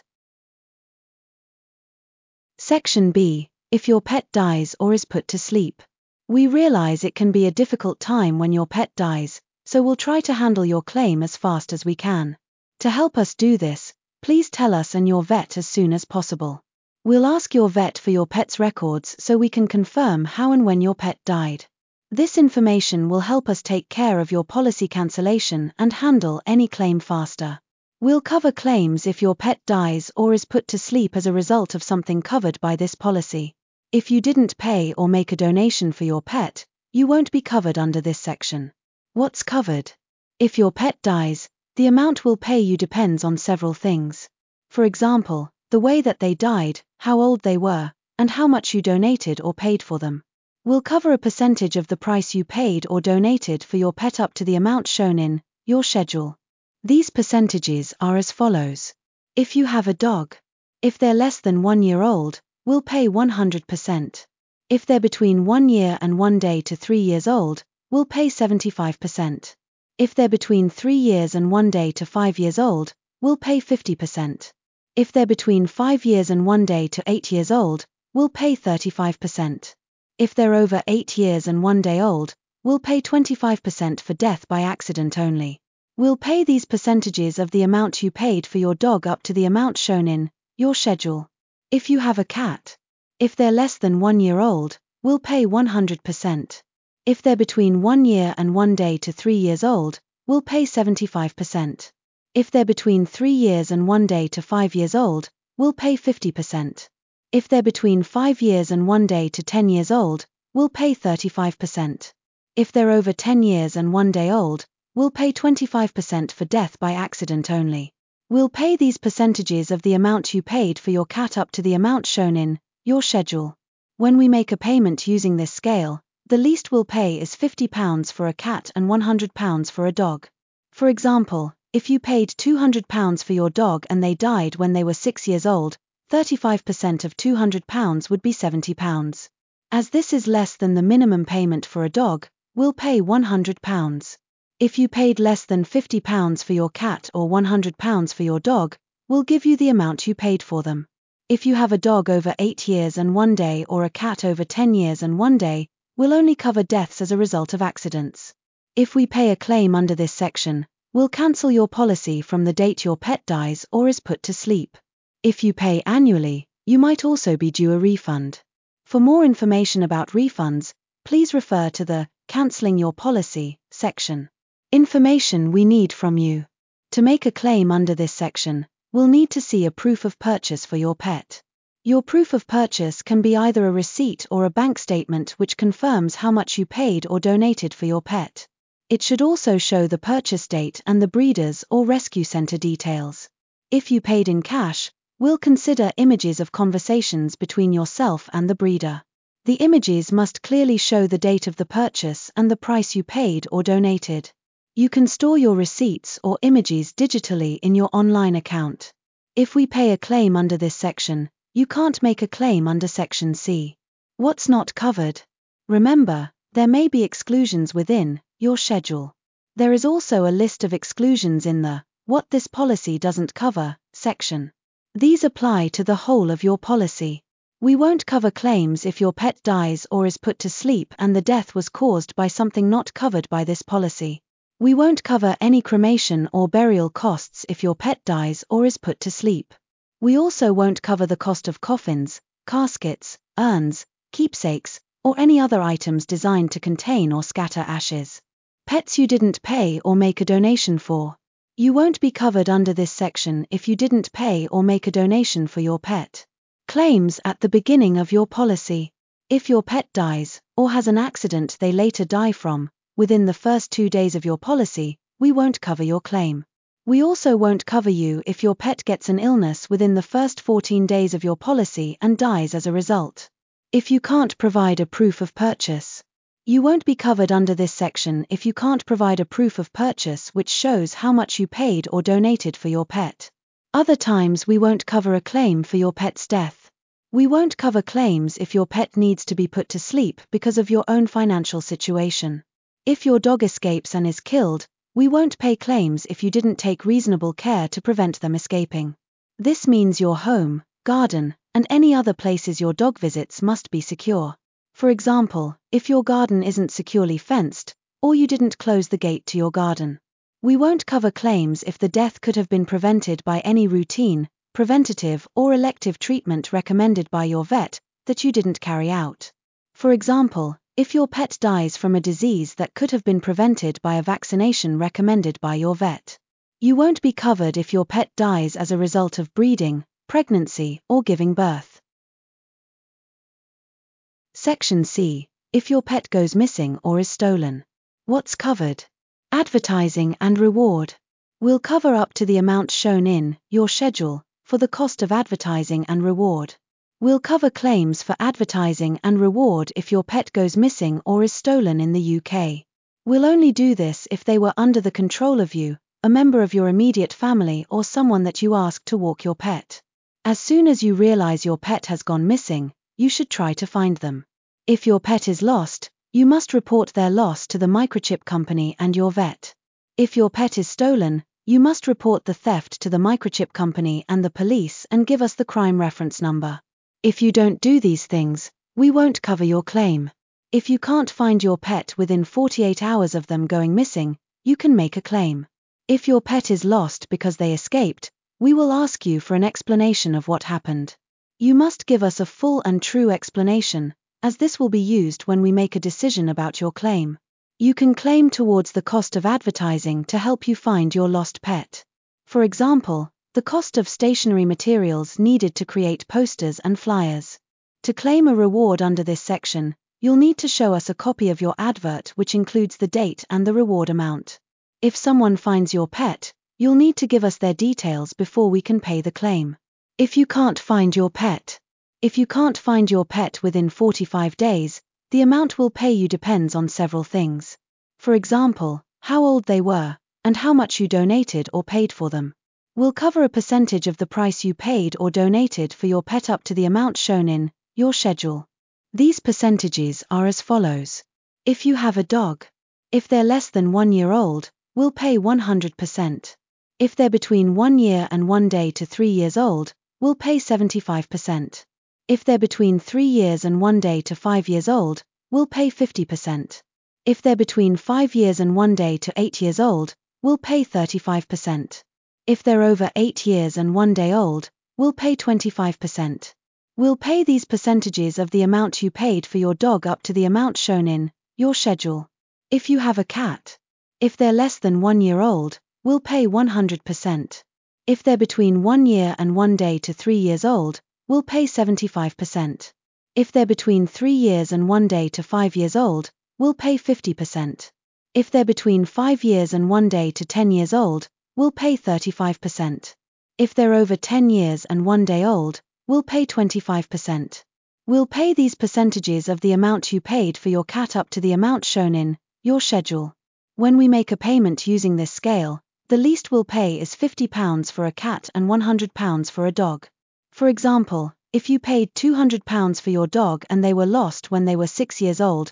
Speaker 1: Section B. If your pet dies or is put to sleep. We realize it can be a difficult time when your pet dies, so we'll try to handle your claim as fast as we can. To help us do this, please tell us and your vet as soon as possible. We'll ask your vet for your pet's records so we can confirm how and when your pet died. This information will help us take care of your policy cancellation and handle any claim faster. We'll cover claims if your pet dies or is put to sleep as a result of something covered by this policy. If you didn't pay or make a donation for your pet, you won't be covered under this section. What's covered? If your pet dies, the amount we'll pay you depends on several things. For example, the way that they died, how old they were, and how much you donated or paid for them. We'll cover a percentage of the price you paid or donated for your pet up to the amount shown in your schedule. These percentages are as follows. If you have a dog, if they're less than 1 year old, we'll pay 100%. If they're between 1 year and 1 day to 3 years old, we'll pay 75%. If they're between 3 years and 1 day to 5 years old, we'll pay 50%. If they're between 5 years and 1 day to 8 years old, we'll pay 35%. If they're over 8 years and 1 day old, we'll pay 25% for death by accident only. We'll pay these percentages of the amount you paid for your dog up to the amount shown in your schedule. If you have a cat, if they're less than 1 year old, we'll pay 100%. If they're between 1 year and 1 day to 3 years old, we'll pay 75%. If they're between 3 years and 1 day to 5 years old, we'll pay 50%. If they're between 5 years and 1 day to 10 years old, we'll pay 35%. If they're over 10 years and 1 day old, we'll pay 25% for death by accident only. We'll pay these percentages of the amount you paid for your cat up to the amount shown in your schedule. When we make a payment using this scale, the least we'll pay is £50 for a cat and £100 for a dog. For example, if you paid £200 for your dog and they died when they were 6 years old, 35% of £200 would be £70. As this is less than the minimum payment for a dog, we'll pay £100. If you paid less than £50 for your cat or £100 for your dog, we'll give you the amount you paid for them. If you have a dog over 8 years and 1 day or a cat over 10 years and 1 day, we'll only cover deaths as a result of accidents. If we pay a claim under this section, we'll cancel your policy from the date your pet dies or is put to sleep. If you pay annually, you might also be due a refund. For more information about refunds, please refer to the Cancelling Your Policy section. Information we need from you. To make a claim under this section, we'll need to see a proof of purchase for your pet. Your proof of purchase can be either a receipt or a bank statement which confirms how much you paid or donated for your pet. It should also show the purchase date and the breeders or rescue center details. If you paid in cash, we'll consider images of conversations between yourself and the breeder. The images must clearly show the date of the purchase and the price you paid or donated. You can store your receipts or images digitally in your online account. If we pay a claim under this section, You can't make a claim under Section C. What's not covered? Remember, there may be exclusions within your schedule. There is also a list of exclusions in the What this policy doesn't cover section. These apply to the whole of your policy. We won't cover claims if your pet dies or is put to sleep and the death was caused by something not covered by this policy. We won't cover any cremation or burial costs if your pet dies or is put to sleep. We also won't cover the cost of coffins, caskets, urns, keepsakes, or any other items designed to contain or scatter ashes. Pets you didn't pay or make a donation for. You won't be covered under this section if you didn't pay or make a donation for your pet. Claims at the beginning of your policy. If your pet dies, or has an accident they later die from, within the first 2 days of your policy, we won't cover your claim. We also won't cover you if your pet gets an illness within the first 14 days of your policy and dies as a result. If you can't provide a proof of purchase. You won't be covered under this section if you can't provide a proof of purchase which shows how much you paid or donated for your pet. Other times we won't cover a claim for your pet's death. We won't cover claims if your pet needs to be put to sleep because of your own financial situation. If your dog escapes and is killed, we won't pay claims if you didn't take reasonable care to prevent them escaping. This means your home, garden, and any other places your dog visits must be secure. For example, if your garden isn't securely fenced, or you didn't close the gate to your garden. We won't cover claims if the death could have been prevented by any routine, preventative, or elective treatment recommended by your vet that you didn't carry out. For example, if your pet dies from a disease that could have been prevented by a vaccination recommended by your vet. You won't be covered if your pet dies as a result of breeding, pregnancy, or giving birth. Section C. If your pet goes missing or is stolen. What's covered? Advertising and reward. We'll cover up to the amount shown in your schedule for the cost of advertising and reward. We'll cover claims for advertising and reward if your pet goes missing or is stolen in the UK. We'll only do this if they were under the control of you, a member of your immediate family, or someone that you asked to walk your pet. As soon as you realize your pet has gone missing, you should try to find them. If your pet is lost, you must report their loss to the microchip company and your vet. If your pet is stolen, you must report the theft to the microchip company and the police and give us the crime reference number. If you don't do these things, we won't cover your claim. If you can't find your pet within 48 hours of them going missing, you can make a claim. If your pet is lost because they escaped, we will ask you for an explanation of what happened. You must give us a full and true explanation, as this will be used when we make a decision about your claim. You can claim towards the cost of advertising to help you find your lost pet. For example, the cost of stationery materials needed to create posters and flyers. To claim a reward under this section, you'll need to show us a copy of your advert which includes the date and the reward amount. If someone finds your pet, you'll need to give us their details before we can pay the claim. If you can't find your pet. If you can't find your pet within 45 days, the amount we'll pay you depends on several things. For example, how old they were, and how much you donated or paid for them. We'll cover a percentage of the price you paid or donated for your pet up to the amount shown in your schedule. These percentages are as follows. If you have a dog. If they're less than 1 year old, we'll pay 100%. If they're between 1 year and 1 day to 3 years old, we'll pay 75%. If they're between 3 years and 1 day to 5 years old, we'll pay 50%. If they're between 5 years and 1 day to 8 years old, we'll pay 35%. If they're over 8 years and 1 day old, we'll pay 25%. We'll pay these percentages of the amount you paid for your dog up to the amount shown in your schedule. If you have a cat. If they're less than 1 year old, we'll pay 100%. If they're between 1 year and 1 day to 3 years old, we'll pay 75%. If they're between 3 years and 1 day to 5 years old, we'll pay 50%. If they're between 5 years and 1 day to 10 years old, we'll pay 35%. If they're over 10 years and 1 day old, we'll pay 25%. We'll pay these percentages of the amount you paid for your cat up to the amount shown in your schedule. When we make a payment using this scale, the least we'll pay is £50 for a cat and £100 for a dog. For example, If you paid £200 for your dog and they were lost when they were 6 years old,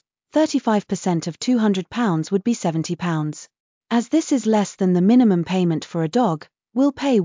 Speaker 1: 35% of £200 would be £70. As this is less than the minimum payment for a dog, we'll pay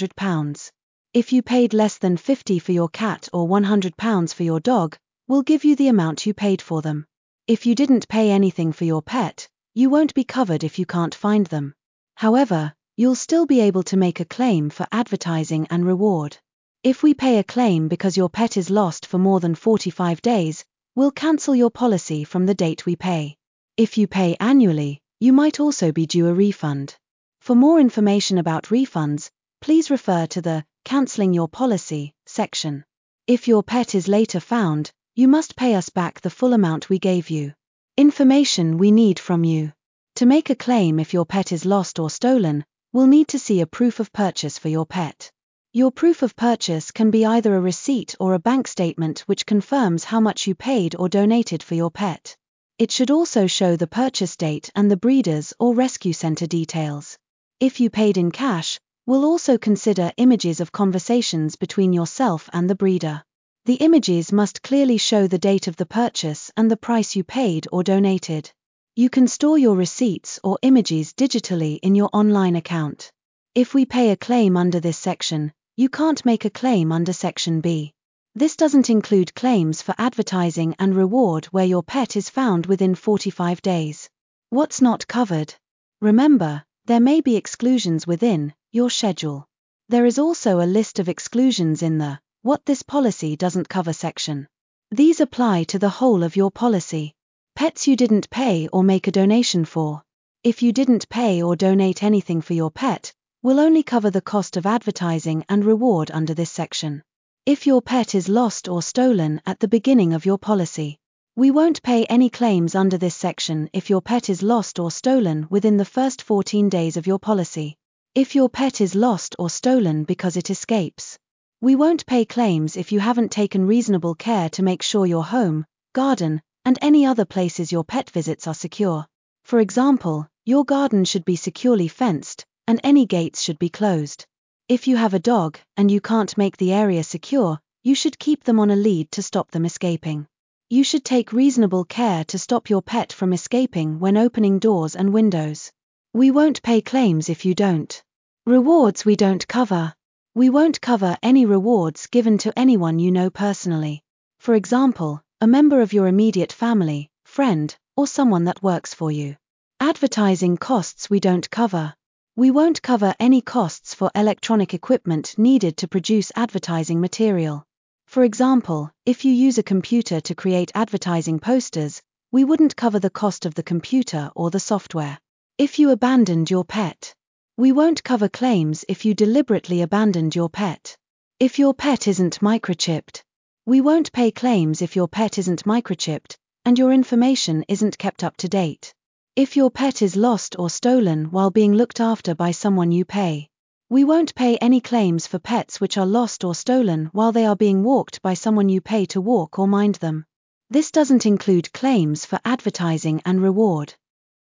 Speaker 1: £100. If you paid less than £50 for your cat or £100 for your dog, we'll give you the amount you paid for them. If you didn't pay anything for your pet, you won't be covered if you can't find them. However, you'll still be able to make a claim for advertising and reward. If we pay a claim because your pet is lost for more than 45 days, we'll cancel your policy from the date we pay. If you pay annually, you might also be due a refund. For more information about refunds, please refer to the Cancelling Your Policy section. If your pet is later found, you must pay us back the full amount we gave you. Information we need from you. To make a claim if your pet is lost or stolen, we'll need to see a proof of purchase for your pet. Your proof of purchase can be either a receipt or a bank statement which confirms how much you paid or donated for your pet. It should also show the purchase date and the breeders or rescue center details. If you paid in cash, we'll also consider images of conversations between yourself and the breeder. The images must clearly show the date of the purchase and the price you paid or donated. You can store your receipts or images digitally in your online account. If we pay a claim under this section, you can't make a claim under Section B. This doesn't include claims for advertising and reward where your pet is found within 45 days. What's not covered? Remember, there may be exclusions within your schedule. There is also a list of exclusions in the What this policy doesn't cover section. These apply to the whole of your policy. Pets you didn't pay or make a donation for. If you didn't pay or donate anything for your pet, we'll only cover the cost of advertising and reward under this section. If your pet is lost or stolen at the beginning of your policy, we won't pay any claims under this section if your pet is lost or stolen within the first 14 days of your policy. If your pet is lost or stolen because it escapes, we won't pay claims if you haven't taken reasonable care to make sure your home, garden, and any other places your pet visits are secure. For example, your garden should be securely fenced, and any gates should be closed. If you have a dog, and you can't make the area secure, you should keep them on a lead to stop them escaping. You should take reasonable care to stop your pet from escaping when opening doors and windows. We won't pay claims if you don't. Rewards we don't cover. We won't cover any rewards given to anyone you know personally. For example, a member of your immediate family, friend, or someone that works for you. Advertising costs we don't cover. We won't cover any costs for electronic equipment needed to produce advertising material. For example, if you use a computer to create advertising posters, we wouldn't cover the cost of the computer or the software. If you abandoned your pet, we won't cover claims if you deliberately abandoned your pet. If your pet isn't microchipped, we won't pay claims if your pet isn't microchipped and your information isn't kept up to date. If your pet is lost or stolen while being looked after by someone you pay, we won't pay any claims for pets which are lost or stolen while they are being walked by someone you pay to walk or mind them. This doesn't include claims for advertising and reward.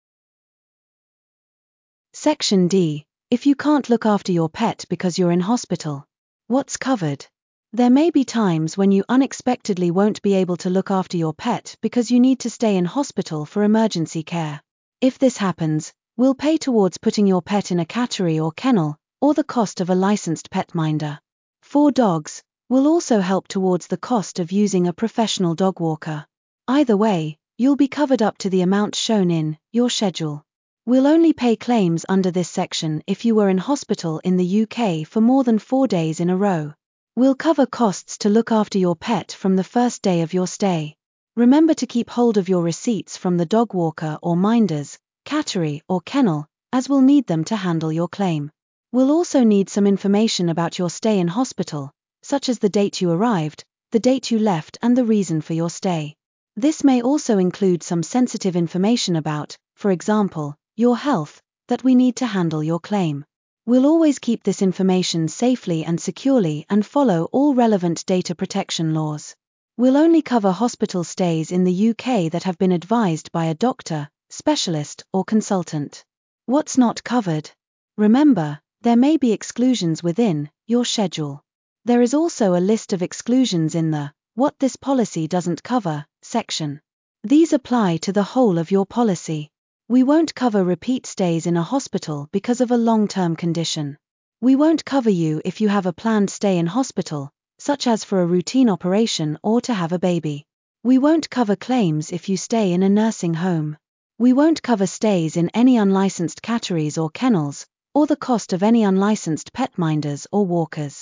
Speaker 1: Section D. If you can't look after your pet because you're in hospital, what's covered? There may be times when you unexpectedly won't be able to look after your pet because you need to stay in hospital for emergency care. If this happens, we'll pay towards putting your pet in a cattery or kennel, or the cost of a licensed pet minder. For dogs, we'll also help towards the cost of using a professional dog walker. Either way, you'll be covered up to the amount shown in your schedule. We'll only pay claims under this section if you were in hospital in the UK for more than 4 days in a row. We'll cover costs to look after your pet from the first day of your stay. Remember to keep hold of your receipts from the dog walker or minders, cattery or kennel, as we'll need them to handle your claim. We'll also need some information about your stay in hospital, such as the date you arrived, the date you left and the reason for your stay. This may also include some sensitive information about, for example, your health, that we need to handle your claim. We'll always keep this information safely and securely and follow all relevant data protection laws. We'll only cover hospital stays in the UK that have been advised by a doctor, specialist, or consultant. What's not covered? Remember, there may be exclusions within your schedule. There is also a list of exclusions in the "What this policy doesn't cover" section. These apply to the whole of your policy. We won't cover repeat stays in a hospital because of a long-term condition. We won't cover you if you have a planned stay in hospital, such as for a routine operation or to have a baby. We won't cover claims if you stay in a nursing home. We won't cover stays in any unlicensed catteries or kennels, or the cost of any unlicensed pet minders or walkers.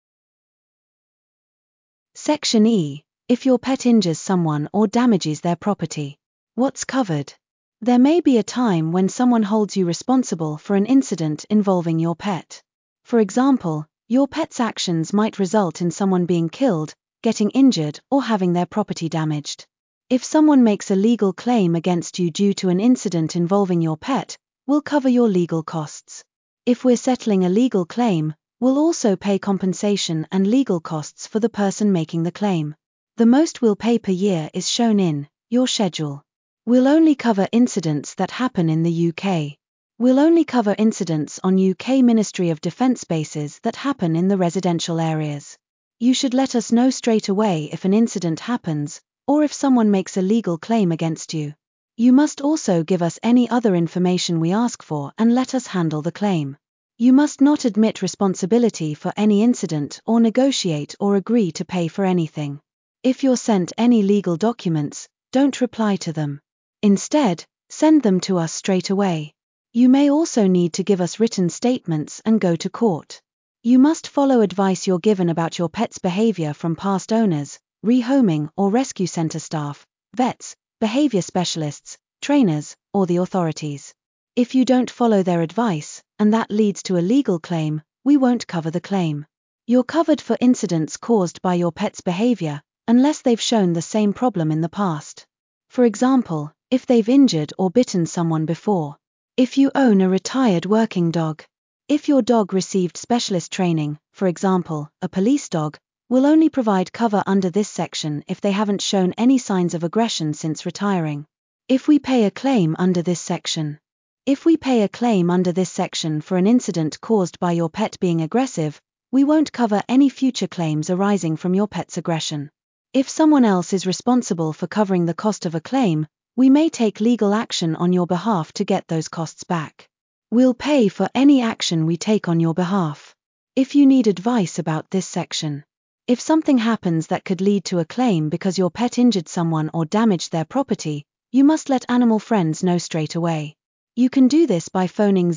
Speaker 1: Section E. If your pet injures someone or damages their property. What's covered? There may be a time when someone holds you responsible for an incident involving your pet. For example, your pet's actions might result in someone being killed, getting injured, or having their property damaged. If someone makes a legal claim against you due to an incident involving your pet, we'll cover your legal costs. If we're settling a legal claim, we'll also pay compensation and legal costs for the person making the claim. The most we'll pay per year is shown in your schedule. We'll only cover incidents that happen in the UK. We'll only cover incidents on UK Ministry of Defence bases that happen in the residential areas. You should let us know straight away if an incident happens, or if someone makes a legal claim against you. You must also give us any other information we ask for and let us handle the claim. You must not admit responsibility for any incident or negotiate or agree to pay for anything. If you're sent any legal documents, don't reply to them. Instead, send them to us straight away. You may also need to give us written statements and go to court. You must follow advice you're given about your pet's behavior from past owners, rehoming or rescue center staff, vets, behavior specialists, trainers, or the authorities. If you don't follow their advice, and that leads to a legal claim, we won't cover the claim. You're covered for incidents caused by your pet's behavior, unless they've shown the same problem in the past. For example, if they've injured or bitten someone before. If you own a retired working dog. If your dog received specialist training, for example, a police dog, we'll only provide cover under this section if they haven't shown any signs of aggression since retiring. If we pay a claim under this section. If we pay a claim under this section for an incident caused by your pet being aggressive, we won't cover any future claims arising from your pet's aggression. If someone else is responsible for covering the cost of a claim, we may take legal action on your behalf to get those costs back. We'll pay for any action we take on your behalf. If you need advice about this section. If something happens that could lead to a claim because your pet injured someone or damaged their property, you must let Animal Friends know straight away. You can do this by phoning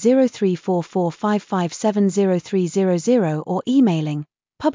Speaker 1: 034455700300 or emailing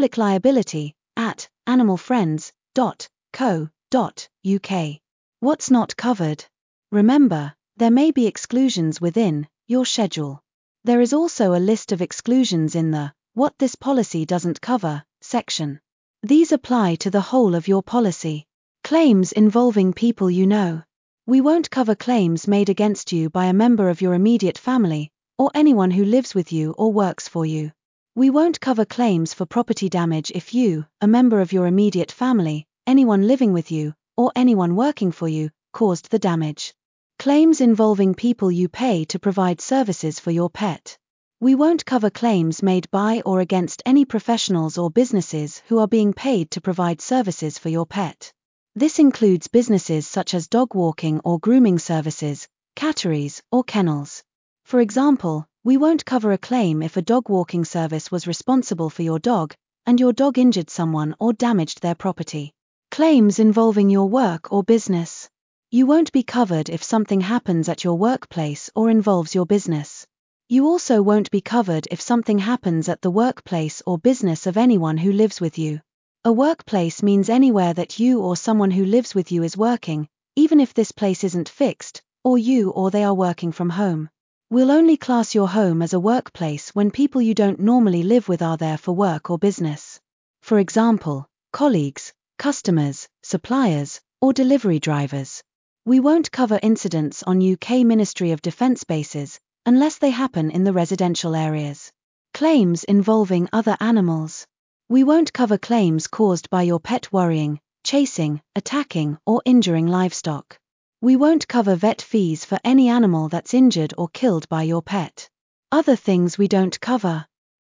Speaker 1: publicliability@animalfriends.co.uk. What's not covered? Remember, there may be exclusions within your schedule. There is also a list of exclusions in the "What this policy doesn't cover" section. These apply to the whole of your policy. Claims involving people you know. We won't cover claims made against you by a member of your immediate family, or anyone who lives with you or works for you. We won't cover claims for property damage if you, a member of your immediate family, anyone living with you, or anyone working for you, caused the damage. Claims involving people you pay to provide services for your pet. We won't cover claims made by or against any professionals or businesses who are being paid to provide services for your pet. This includes businesses such as dog walking or grooming services, catteries, or kennels. For example, we won't cover a claim if a dog walking service was responsible for your dog, and your dog injured someone or damaged their property. Claims involving your work or business. You won't be covered if something happens at your workplace or involves your business. You also won't be covered if something happens at the workplace or business of anyone who lives with you. A workplace means anywhere that you or someone who lives with you is working, even if this place isn't fixed, or you or they are working from home. We'll only class your home as a workplace when people you don't normally live with are there for work or business. For example, colleagues, customers, suppliers, or delivery drivers. We won't cover incidents on UK Ministry of Defence bases, unless they happen in the residential areas. Claims involving other animals. We won't cover claims caused by your pet worrying, chasing, attacking, or injuring livestock. We won't cover vet fees for any animal that's injured or killed by your pet. Other things we don't cover.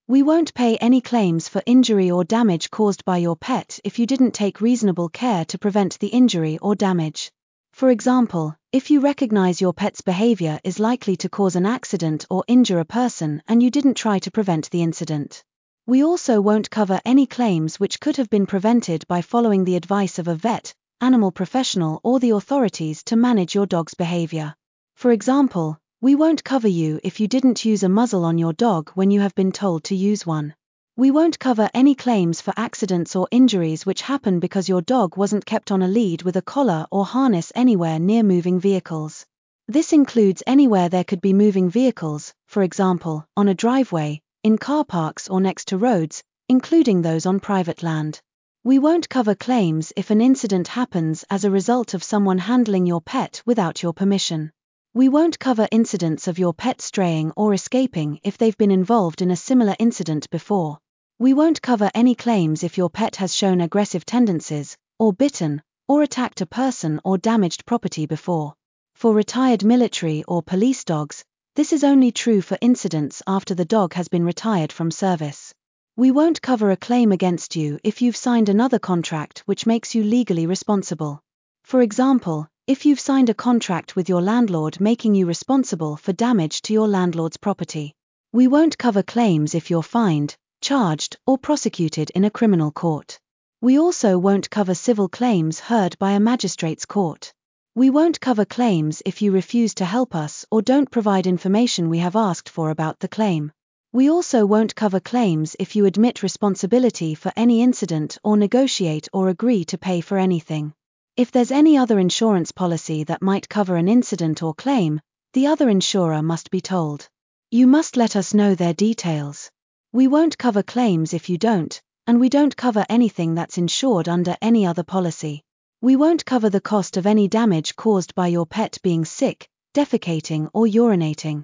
Speaker 1: We won't pay any claims for injury or damage caused by your pet if you didn't take reasonable care to prevent the injury or damage. For example, if you recognize your pet's behavior is likely to cause an accident or injure a person and you didn't try to prevent the incident. We also won't cover any claims which could have been prevented by following the advice of a vet, animal professional, or the authorities to manage your dog's behavior. For example, we won't cover you if you didn't use a muzzle on your dog when you have been told to use one. We won't cover any claims for accidents or injuries which happen because your dog wasn't kept on a lead with a collar or harness anywhere near moving vehicles. This includes anywhere there could be moving vehicles, for example, on a driveway, in car parks or next to roads, including those on private land. We won't cover claims if an incident happens as a result of someone handling your pet without your permission. We won't cover incidents of your pet straying or escaping if they've been involved in a similar incident before. We won't cover any claims if your pet has shown aggressive tendencies, or bitten, or attacked a person or damaged property before. For retired military or police dogs, this is only true for incidents after the dog has been retired from service. We won't cover a claim against you if you've signed another contract which makes you legally responsible. For example, if you've signed a contract with your landlord making you responsible for damage to your landlord's property. We won't cover claims if you're fined, charged, or prosecuted in a criminal court. We also won't cover civil claims heard by a magistrate's court. We won't cover claims if you refuse to help us or don't provide information we have asked for about the claim. We also won't cover claims if you admit responsibility for any incident or negotiate or agree to pay for anything. If there's any other insurance policy that might cover an incident or claim, the other insurer must be told. You must let us know their details. We won't cover claims if you don't, and we don't cover anything that's insured under any other policy. We won't cover the cost of any damage caused by your pet being sick, defecating, or urinating.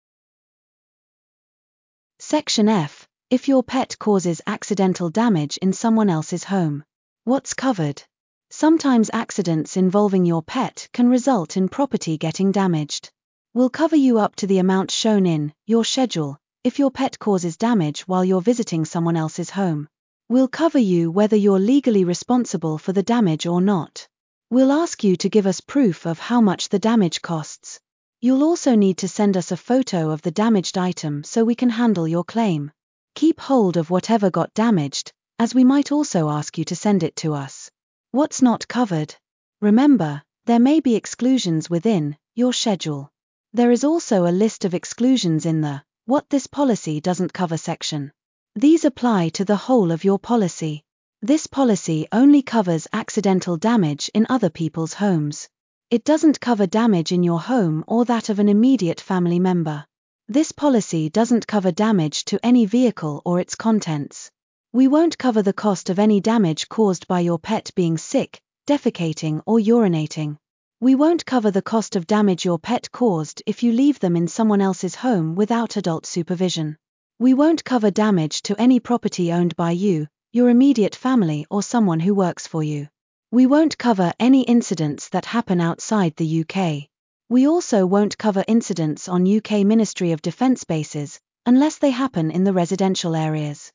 Speaker 1: Section F. If your pet causes accidental damage in someone else's home. What's covered? Sometimes accidents involving your pet can result in property getting damaged. We'll cover you up to the amount shown in your schedule if your pet causes damage while you're visiting someone else's home. We'll cover you whether you're legally responsible for the damage or not. We'll ask you to give us proof of how much the damage costs. You'll also need to send us a photo of the damaged item so we can handle your claim. Keep hold of whatever got damaged, as we might also ask you to send it to us. What's not covered? Remember, there may be exclusions within your schedule. There is also a list of exclusions in the What this policy doesn't cover section. These apply to the whole of your policy. This policy only covers accidental damage in other people's homes. It doesn't cover damage in your home or that of an immediate family member. This policy doesn't cover damage to any vehicle or its contents. We won't cover the cost of any damage caused by your pet being sick, defecating, or urinating. We won't cover the cost of damage your pet caused if you leave them in someone else's home without adult supervision. We won't cover damage to any property owned by you, your immediate family, or someone who works for you. We won't cover any incidents that happen outside the UK. We also won't cover incidents on UK Ministry of Defence bases, unless they happen in the residential areas.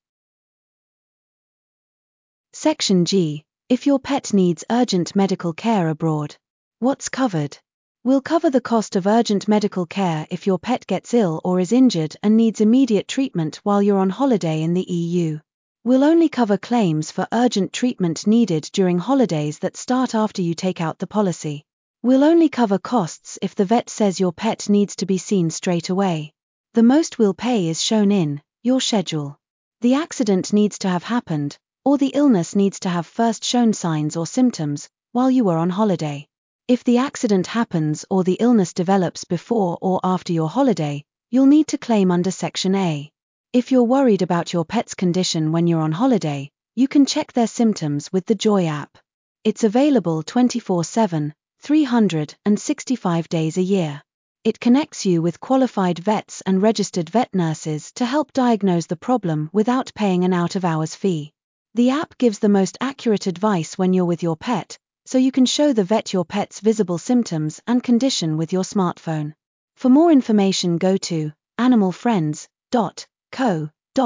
Speaker 1: Section G. If your pet needs urgent medical care abroad. What's covered? We'll cover the cost of urgent medical care if your pet gets ill or is injured and needs immediate treatment while you're on holiday in the EU. We'll only cover claims for urgent treatment needed during holidays that start after you take out the policy. We'll only cover costs if the vet says your pet needs to be seen straight away. The most we'll pay is shown in your schedule. The accident needs to have happened, or the illness needs to have first shown signs or symptoms while you were on holiday. If the accident happens or the illness develops before or after your holiday, you'll need to claim under Section A. If you're worried about your pet's condition when you're on holiday, you can check their symptoms with the Joy app. It's available 24/7, 365 days a year. It connects you with qualified vets and registered vet nurses to help diagnose the problem without paying an out-of-hours fee. The app gives the most accurate advice when you're with your pet, so you can show the vet your pet's visible symptoms and condition with your smartphone. For more information, go to animalfriends.co.uk.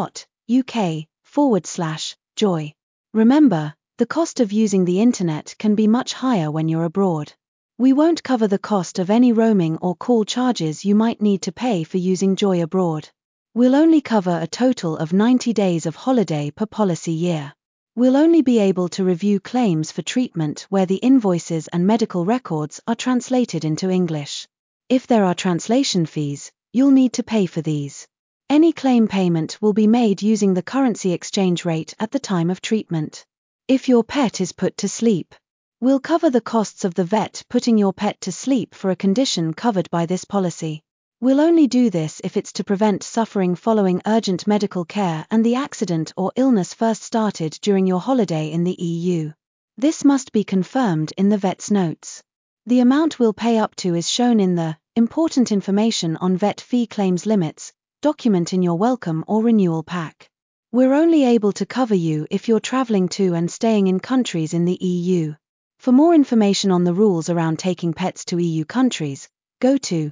Speaker 1: uk/joy. Remember, the cost of using the internet can be much higher when you're abroad. We won't cover the cost of any roaming or call charges you might need to pay for using Joy abroad. We'll only cover a total of 90 days of holiday per policy year. We'll only be able to review claims for treatment where the invoices and medical records are translated into English. If there are translation fees, you'll need to pay for these. Any claim payment will be made using the currency exchange rate at the time of treatment. If your pet is put to sleep, we'll cover the costs of the vet putting your pet to sleep for a condition covered by this policy. We'll only do this if it's to prevent suffering following urgent medical care and the accident or illness first started during your holiday in the EU. This must be confirmed in the vet's notes. The amount we'll pay up to is shown in the Important Information on Vet Fee Claims Limits document in your welcome or renewal pack. We're only able to cover you if you're traveling to and staying in countries in the EU. For more information on the rules around taking pets to EU countries, go to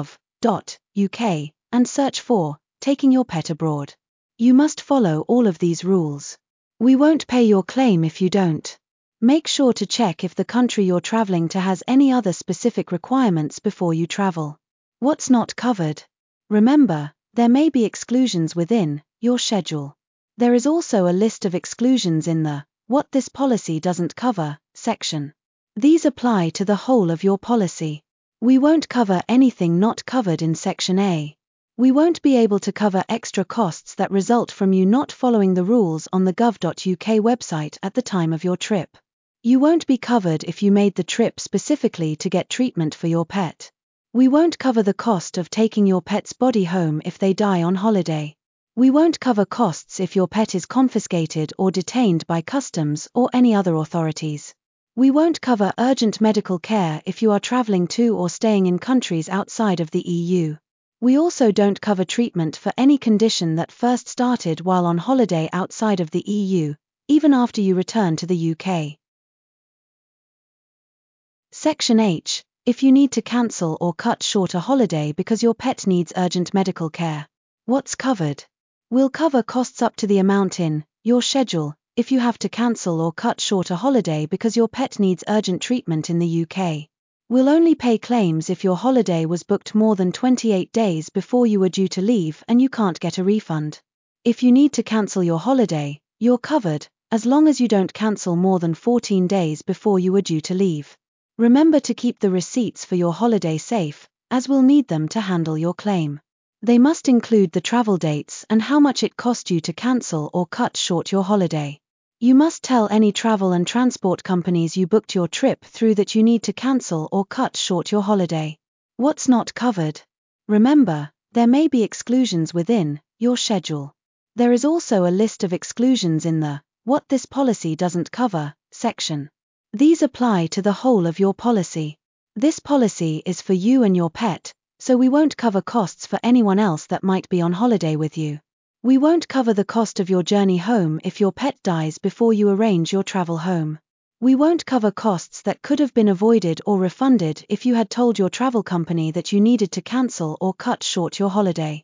Speaker 1: gov.uk and search for Taking Your Pet Abroad. You must follow all of these rules. We won't pay your claim if you don't. Make sure to check if the country you're traveling to has any other specific requirements before you travel. What's not covered? Remember, there may be exclusions within your schedule. There is also a list of exclusions in the What this policy doesn't cover section. These apply to the whole of your policy. We won't cover anything not covered in Section A. We won't be able to cover extra costs that result from you not following the rules on the gov.uk website at the time of your trip. You won't be covered if you made the trip specifically to get treatment for your pet. We won't cover the cost of taking your pet's body home if they die on holiday. We won't cover costs if your pet is confiscated or detained by customs or any other authorities. We won't cover urgent medical care if you are traveling to or staying in countries outside of the EU. We also don't cover treatment for any condition that first started while on holiday outside of the EU, even after you return to the UK. Section H. If you need to cancel or cut short a holiday because your pet needs urgent medical care. What's covered? We'll cover costs up to the amount in your schedule if you have to cancel or cut short a holiday because your pet needs urgent treatment in the UK. We'll only pay claims if your holiday was booked more than 28 days before you were due to leave and you can't get a refund. If you need to cancel your holiday, you're covered, as long as you don't cancel more than 14 days before you were due to leave. Remember to keep the receipts for your holiday safe, as we'll need them to handle your claim. They must include the travel dates and how much it cost you to cancel or cut short your holiday. You must tell any travel and transport companies you booked your trip through that you need to cancel or cut short your holiday. What's not covered? Remember, there may be exclusions within your schedule. There is also a list of exclusions in the What this policy doesn't cover section. These apply to the whole of your policy. This policy is for you and your pet, so we won't cover costs for anyone else that might be on holiday with you. We won't cover the cost of your journey home if your pet dies before you arrange your travel home. We won't cover costs that could have been avoided or refunded if you had told your travel company that you needed to cancel or cut short your holiday.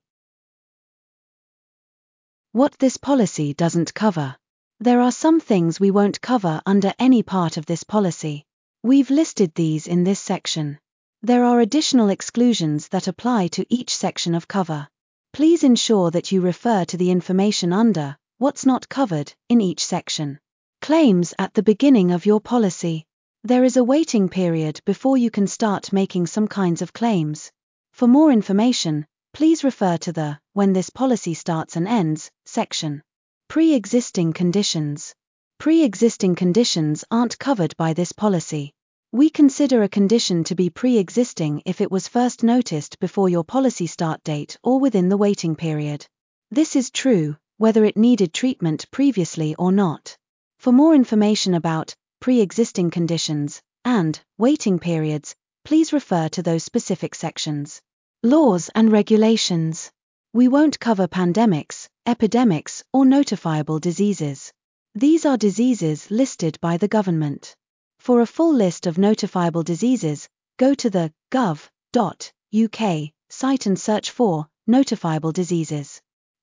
Speaker 1: What this policy doesn't cover. There are some things we won't cover under any part of this policy. We've listed these in this section. There are additional exclusions that apply to each section of cover. Please ensure that you refer to the information under What's Not Covered in each section. Claims at the beginning of your policy. There is a waiting period before you can start making some kinds of claims. For more information, please refer to the When this policy starts and ends section. Pre-existing conditions. Pre-existing conditions aren't covered by this policy. We consider a condition to be pre-existing if it was first noticed before your policy start date or within the waiting period. This is true, whether it needed treatment previously or not. For more information about pre-existing conditions and waiting periods, please refer to those specific sections. Laws and regulations. We won't cover pandemics, epidemics, or notifiable diseases. These are diseases listed by the government. For a full list of notifiable diseases, go to the gov.uk site and search for notifiable diseases.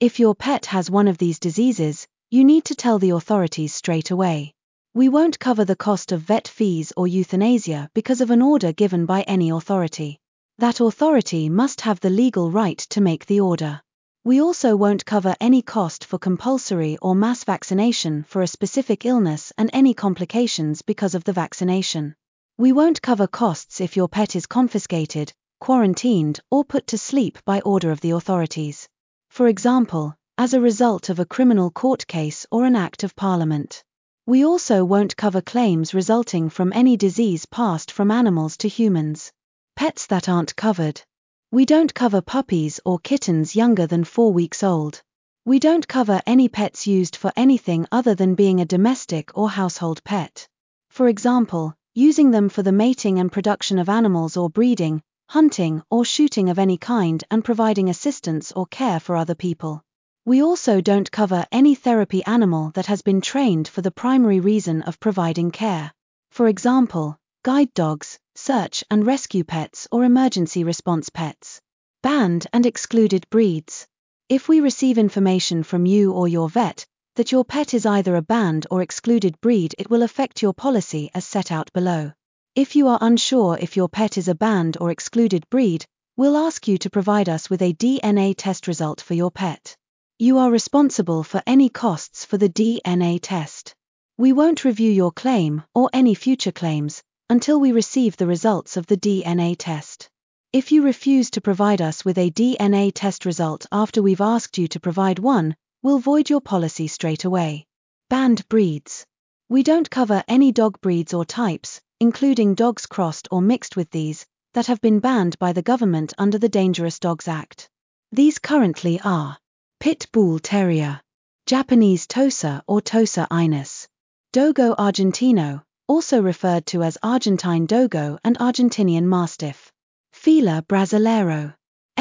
Speaker 1: If your pet has one of these diseases, you need to tell the authorities straight away. We won't cover the cost of vet fees or euthanasia because of an order given by any authority. That authority must have the legal right to make the order. We also won't cover any cost for compulsory or mass vaccination for a specific illness and any complications because of the vaccination. We won't cover costs if your pet is confiscated, quarantined, or put to sleep by order of the authorities. For example, as a result of a criminal court case or an act of parliament. We also won't cover claims resulting from any disease passed from animals to humans. Pets that aren't covered. We don't cover puppies or kittens younger than 4 weeks old. We don't cover any pets used for anything other than being a domestic or household pet. For example, using them for the mating and production of animals or breeding, hunting or shooting of any kind and providing assistance or care for other people. We also don't cover any therapy animal that has been trained for the primary reason of providing care. For example, guide dogs, search and rescue pets or emergency response pets. Banned and excluded breeds. If we receive information from you or your vet that your pet is either a banned or excluded breed, it will affect your policy as set out below. If you are unsure if your pet is a banned or excluded breed, we'll ask you to provide us with a DNA test result for your pet. You are responsible for any costs for the DNA test. We won't review your claim, or any future claims, until we receive the results of the DNA test. If you refuse to provide us with a DNA test result after we've asked you to provide one, we'll void your policy straight away. Banned breeds. We don't cover any dog breeds or types, including dogs crossed or mixed with these, that have been banned by the government under the Dangerous Dogs Act. These currently are Pit Bull Terrier, Japanese Tosa or Tosa Ines, Dogo Argentino, also referred to as Argentine Dogo and Argentinian Mastiff, Fila Brasileiro,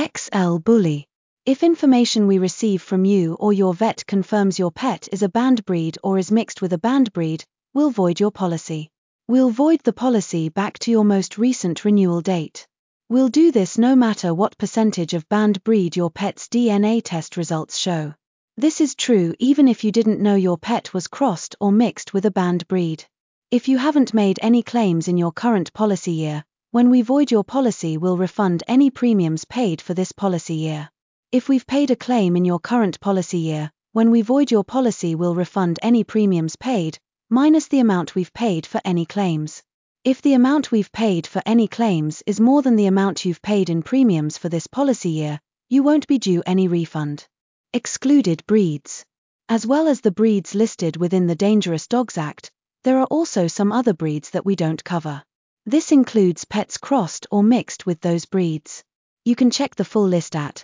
Speaker 1: XL Bully. If information we receive from you or your vet confirms your pet is a banned breed or is mixed with a banned breed, we'll void your policy. We'll void the policy back to your most recent renewal date. We'll do this no matter what percentage of banned breed your pet's DNA test results show. This is true even if you didn't know your pet was crossed or mixed with a banned breed. If you haven't made any claims in your current policy year, when we void your policy, we'll refund any premiums paid for this policy year. If we've paid a claim in your current policy year, when we void your policy, we'll refund any premiums paid, minus the amount we've paid for any claims. If the amount we've paid for any claims is more than the amount you've paid in premiums for this policy year, you won't be due any refund. Excluded breeds. As well as the breeds listed within the Dangerous Dogs Act, there are also some other breeds that we don't cover. This includes pets crossed or mixed with those breeds. You can check the full list at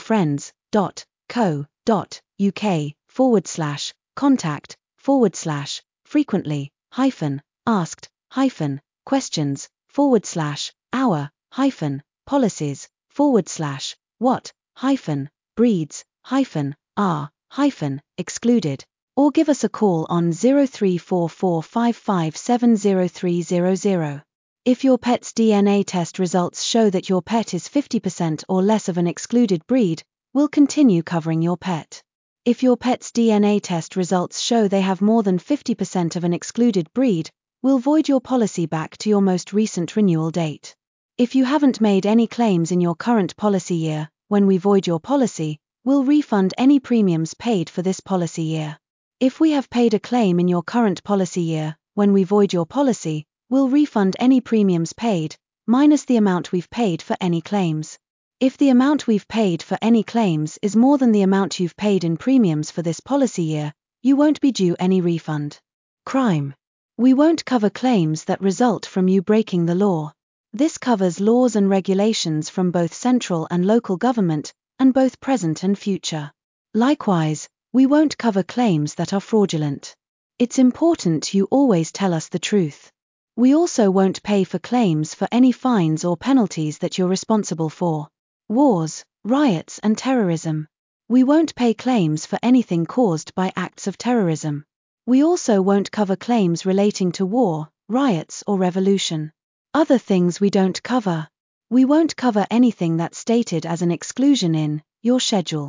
Speaker 1: animalfriends.co.uk/contact/our-questions/our-breeds-are-excluded, or give us a call on 034455700300. If your pet's DNA test results show that your pet is 50% or less of an excluded breed, we'll continue covering your pet. If your pet's DNA test results show they have more than 50% of an excluded breed, we'll void your policy back to your most recent renewal date. If you haven't made any claims in your current policy year, when we void your policy, we'll refund any premiums paid for this policy year. If we have paid a claim in your current policy year, when we void your policy, we'll refund any premiums paid, minus the amount we've paid for any claims. If the amount we've paid for any claims is more than the amount you've paid in premiums for this policy year, you won't be due any refund. Crime. We won't cover claims that result from you breaking the law. This covers laws and regulations from both central and local government, and both present and future. Likewise, we won't cover claims that are fraudulent. It's important you always tell us the truth. We also won't pay for claims for any fines or penalties that you're responsible for. Wars, riots and terrorism. We won't pay claims for anything caused by acts of terrorism. We also won't cover claims relating to war, riots or revolution. Other things we don't cover. We won't cover anything that's stated as an exclusion in your schedule.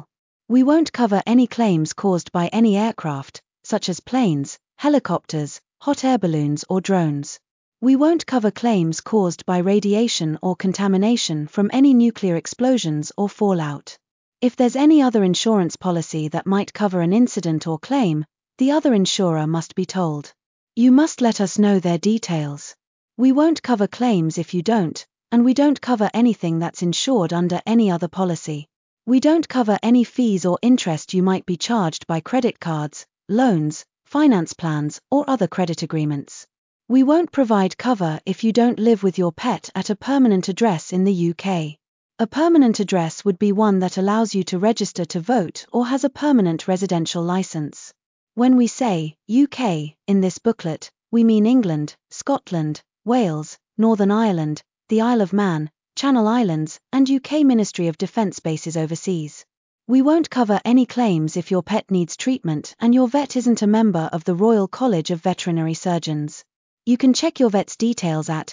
Speaker 1: We won't cover any claims caused by any aircraft, such as planes, helicopters, hot air balloons or drones. We won't cover claims caused by radiation or contamination from any nuclear explosions or fallout. If there's any other insurance policy that might cover an incident or claim, the other insurer must be told. You must let us know their details. We won't cover claims if you don't, and we don't cover anything that's insured under any other policy. We don't cover any fees or interest you might be charged by credit cards, loans, finance plans, or other credit agreements. We won't provide cover if you don't live with your pet at a permanent address in the UK. A permanent address would be one that allows you to register to vote or has a permanent residential license. When we say UK in this booklet, we mean England, Scotland, Wales, Northern Ireland, the Isle of Man, Channel Islands, and UK Ministry of Defence bases overseas. We won't cover any claims if your pet needs treatment and your vet isn't a member of the Royal College of Veterinary Surgeons. You can check your vet's details at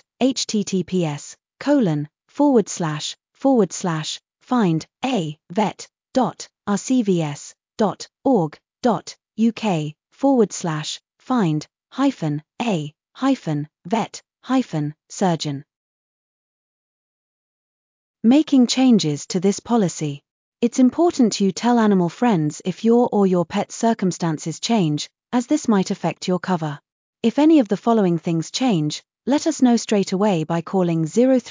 Speaker 1: https://find-a-vet.rcvs.org.uk/find-a-vet-surgeon. Making changes to this policy. It's important you tell animal friends if your or your pet's circumstances change, as this might affect your cover. If any of the following things change, let us know straight away by calling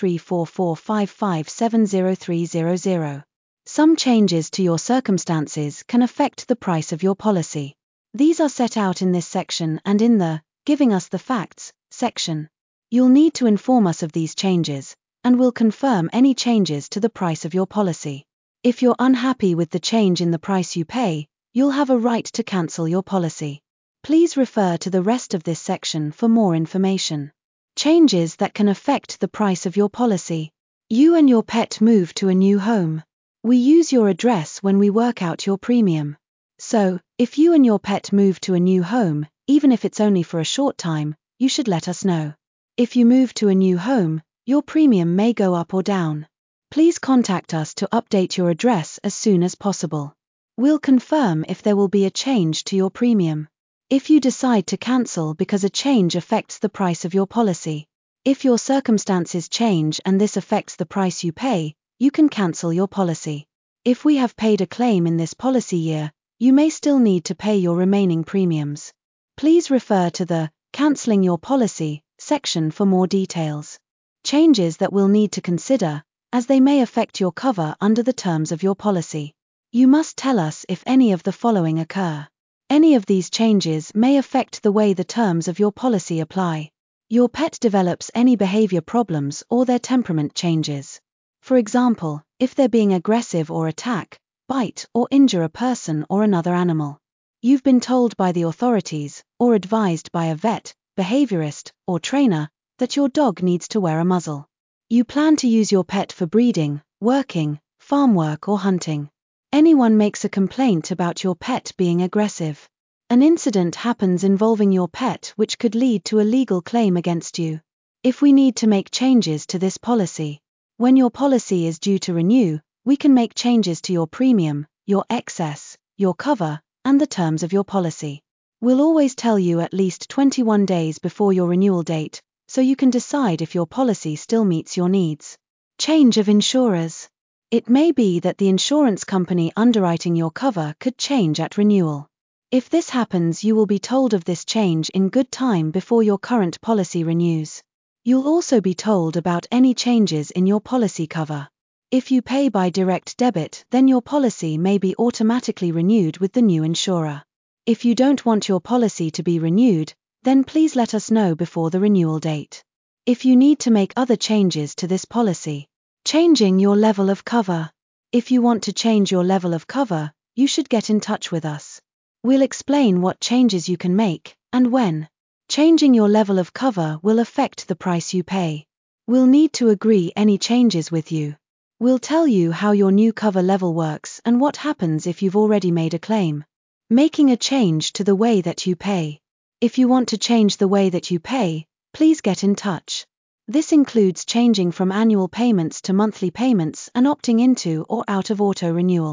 Speaker 1: 034455700300. Some changes to your circumstances can affect the price of your policy. These are set out in this section and in the Giving Us the Facts section. You'll need to inform us of these changes, and we'll confirm any changes to the price of your policy. If you're unhappy with the change in the price you pay, you'll have a right to cancel your policy. Please refer to the rest of this section for more information. Changes that can affect the price of your policy. You and your pet move to a new home. We use your address when we work out your premium. So, if you and your pet move to a new home, even if it's only for a short time, you should let us know. If you move to a new home, your premium may go up or down. Please contact us to update your address as soon as possible. We'll confirm if there will be a change to your premium. If you decide to cancel because a change affects the price of your policy. If your circumstances change and this affects the price you pay, you can cancel your policy. If we have paid a claim in this policy year, you may still need to pay your remaining premiums. Please refer to the Cancelling Your Policy section for more details. Changes that we'll need to consider, as they may affect your cover under the terms of your policy. You must tell us if any of the following occur. Any of these changes may affect the way the terms of your policy apply. Your pet develops any behavior problems or their temperament changes. For example, if they're being aggressive or attack, bite or injure a person or another animal. You've been told by the authorities, or advised by a vet, behaviorist, or trainer, that your dog needs to wear a muzzle. You plan to use your pet for breeding, working, farm work or hunting. Anyone makes a complaint about your pet being aggressive. An incident happens involving your pet which could lead to a legal claim against you. If we need to make changes to this policy, when your policy is due to renew, we can make changes to your premium, your excess, your cover, and the terms of your policy. We'll always tell you at least 21 days before your renewal date, so you can decide if your policy still meets your needs. Change of insurers. It may be that the insurance company underwriting your cover could change at renewal. If this happens, you will be told of this change in good time before your current policy renews. You'll also be told about any changes in your policy cover. If you pay by direct debit, then your policy may be automatically renewed with the new insurer. If you don't want your policy to be renewed, then please let us know before the renewal date. If you need to make other changes to this policy. Changing your level of cover. If you want to change your level of cover, you should get in touch with us. We'll explain what changes you can make, and when. Changing your level of cover will affect the price you pay. We'll need to agree any changes with you. We'll tell you how your new cover level works and what happens if you've already made a claim. Making a change to the way that you pay. If you want to change the way that you pay, please get in touch. This includes changing from annual payments to monthly payments and opting into or out of auto renewal.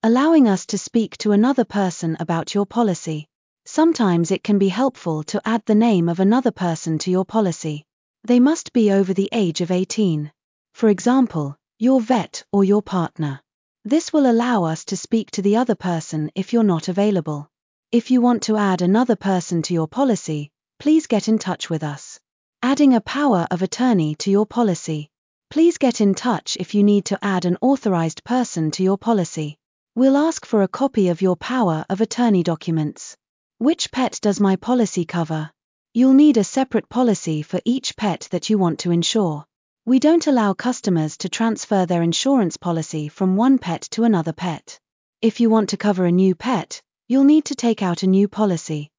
Speaker 1: allowing us to speak to another person about your policy. Sometimes it can be helpful to add the name of another person to your policy. They must be over the age of 18. For example, your vet or your partner. This will allow us to speak to the other person if you're not available. If you want to add another person to your policy, please get in touch with us. Adding a power of attorney to your policy. Please get in touch if you need to add an authorized person to your policy. We'll ask for a copy of your power of attorney documents. Which pet does my policy cover? You'll need a separate policy for each pet that you want to insure. We don't allow customers to transfer their insurance policy from one pet to another pet. If you want to cover a new pet, you'll need to take out a new policy.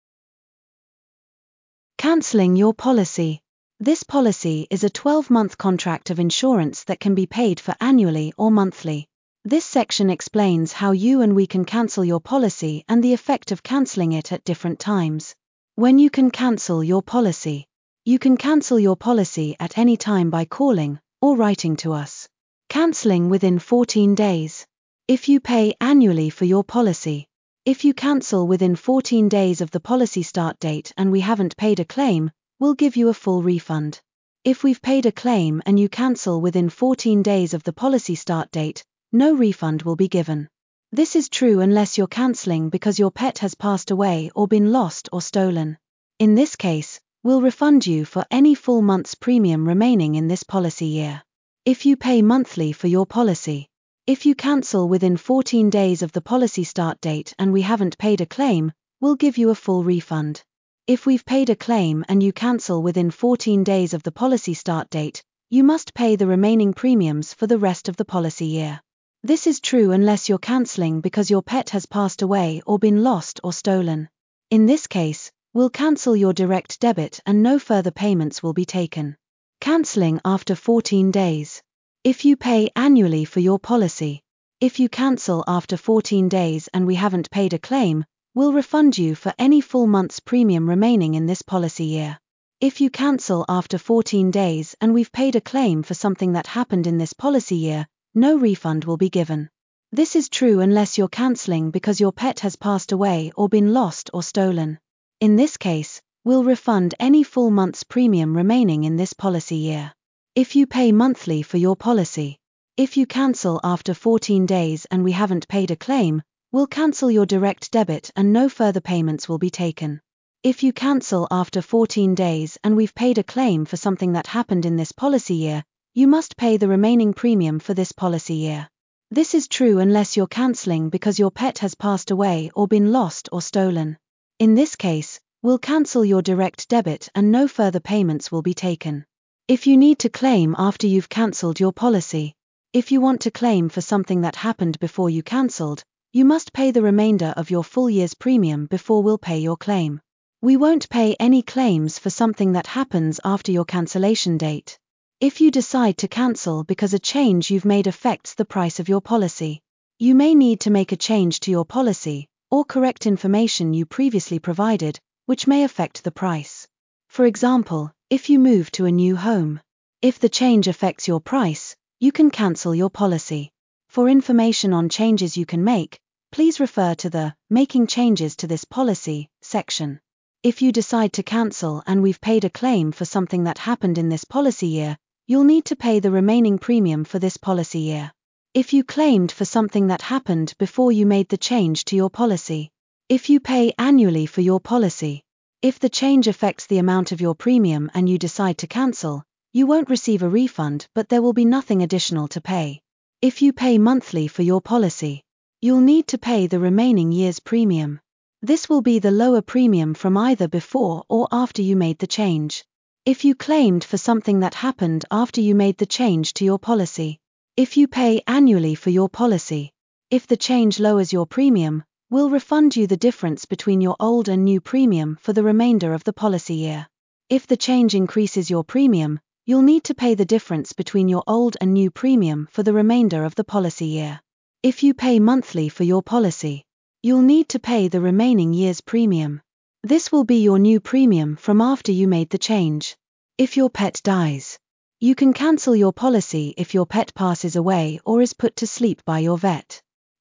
Speaker 1: Canceling your policy. This policy is a 12-month contract of insurance that can be paid for annually or monthly. This section explains how you and we can cancel your policy and the effect of canceling it at different times. When you can cancel your policy. You can cancel your policy at any time by calling or writing to us. Canceling within 14 days. If you pay annually for your policy. If you cancel within 14 days of the policy start date and we haven't paid a claim, we'll give you a full refund. If we've paid a claim and you cancel within 14 days of the policy start date, no refund will be given. This is true unless you're canceling because your pet has passed away or been lost or stolen. In this case, we'll refund you for any full month's premium remaining in this policy year. If you pay monthly for your policy. If you cancel within 14 days of the policy start date and we haven't paid a claim, we'll give you a full refund. If we've paid a claim and you cancel within 14 days of the policy start date, you must pay the remaining premiums for the rest of the policy year. This is true unless you're canceling because your pet has passed away or been lost or stolen. In this case, we'll cancel your direct debit and no further payments will be taken. Canceling after 14 days. If you pay annually for your policy. If you cancel after 14 days and we haven't paid a claim, we'll refund you for any full month's premium remaining in this policy year. If you cancel after 14 days and we've paid a claim for something that happened in this policy year, no refund will be given. This is true unless you're canceling because your pet has passed away or been lost or stolen. In this case, we'll refund any full month's premium remaining in this policy year. If you pay monthly for your policy. If you cancel after 14 days and we haven't paid a claim, we'll cancel your direct debit and no further payments will be taken. If you cancel after 14 days and we've paid a claim for something that happened in this policy year, you must pay the remaining premium for this policy year. This is true unless you're canceling because your pet has passed away or been lost or stolen. In this case, we'll cancel your direct debit and no further payments will be taken. If you need to claim after you've cancelled your policy. If you want to claim for something that happened before you cancelled, you must pay the remainder of your full year's premium before we'll pay your claim. We won't pay any claims for something that happens after your cancellation date. If you decide to cancel because a change you've made affects the price of your policy, you may need to make a change to your policy, or correct information you previously provided, which may affect the price. For example, if you move to a new home. If the change affects your price, you can cancel your policy. For information on changes you can make, please refer to the Making Changes to this Policy section. If you decide to cancel and we've paid a claim for something that happened in this policy year, you'll need to pay the remaining premium for this policy year. If you claimed for something that happened before you made the change to your policy. If you pay annually for your policy. If the change affects the amount of your premium and you decide to cancel, you won't receive a refund but there will be nothing additional to pay. If you pay monthly for your policy. You'll need to pay the remaining year's premium. This will be the lower premium from either before or after you made the change. If you claimed for something that happened after you made the change to your policy. If you pay annually for your policy. If the change lowers your premium, we'll refund you the difference between your old and new premium for the remainder of the policy year. If the change increases your premium, you'll need to pay the difference between your old and new premium for the remainder of the policy year. If you pay monthly for your policy. You'll need to pay the remaining year's premium. This will be your new premium from after you made the change. If your pet dies. You can cancel your policy if your pet passes away or is put to sleep by your vet.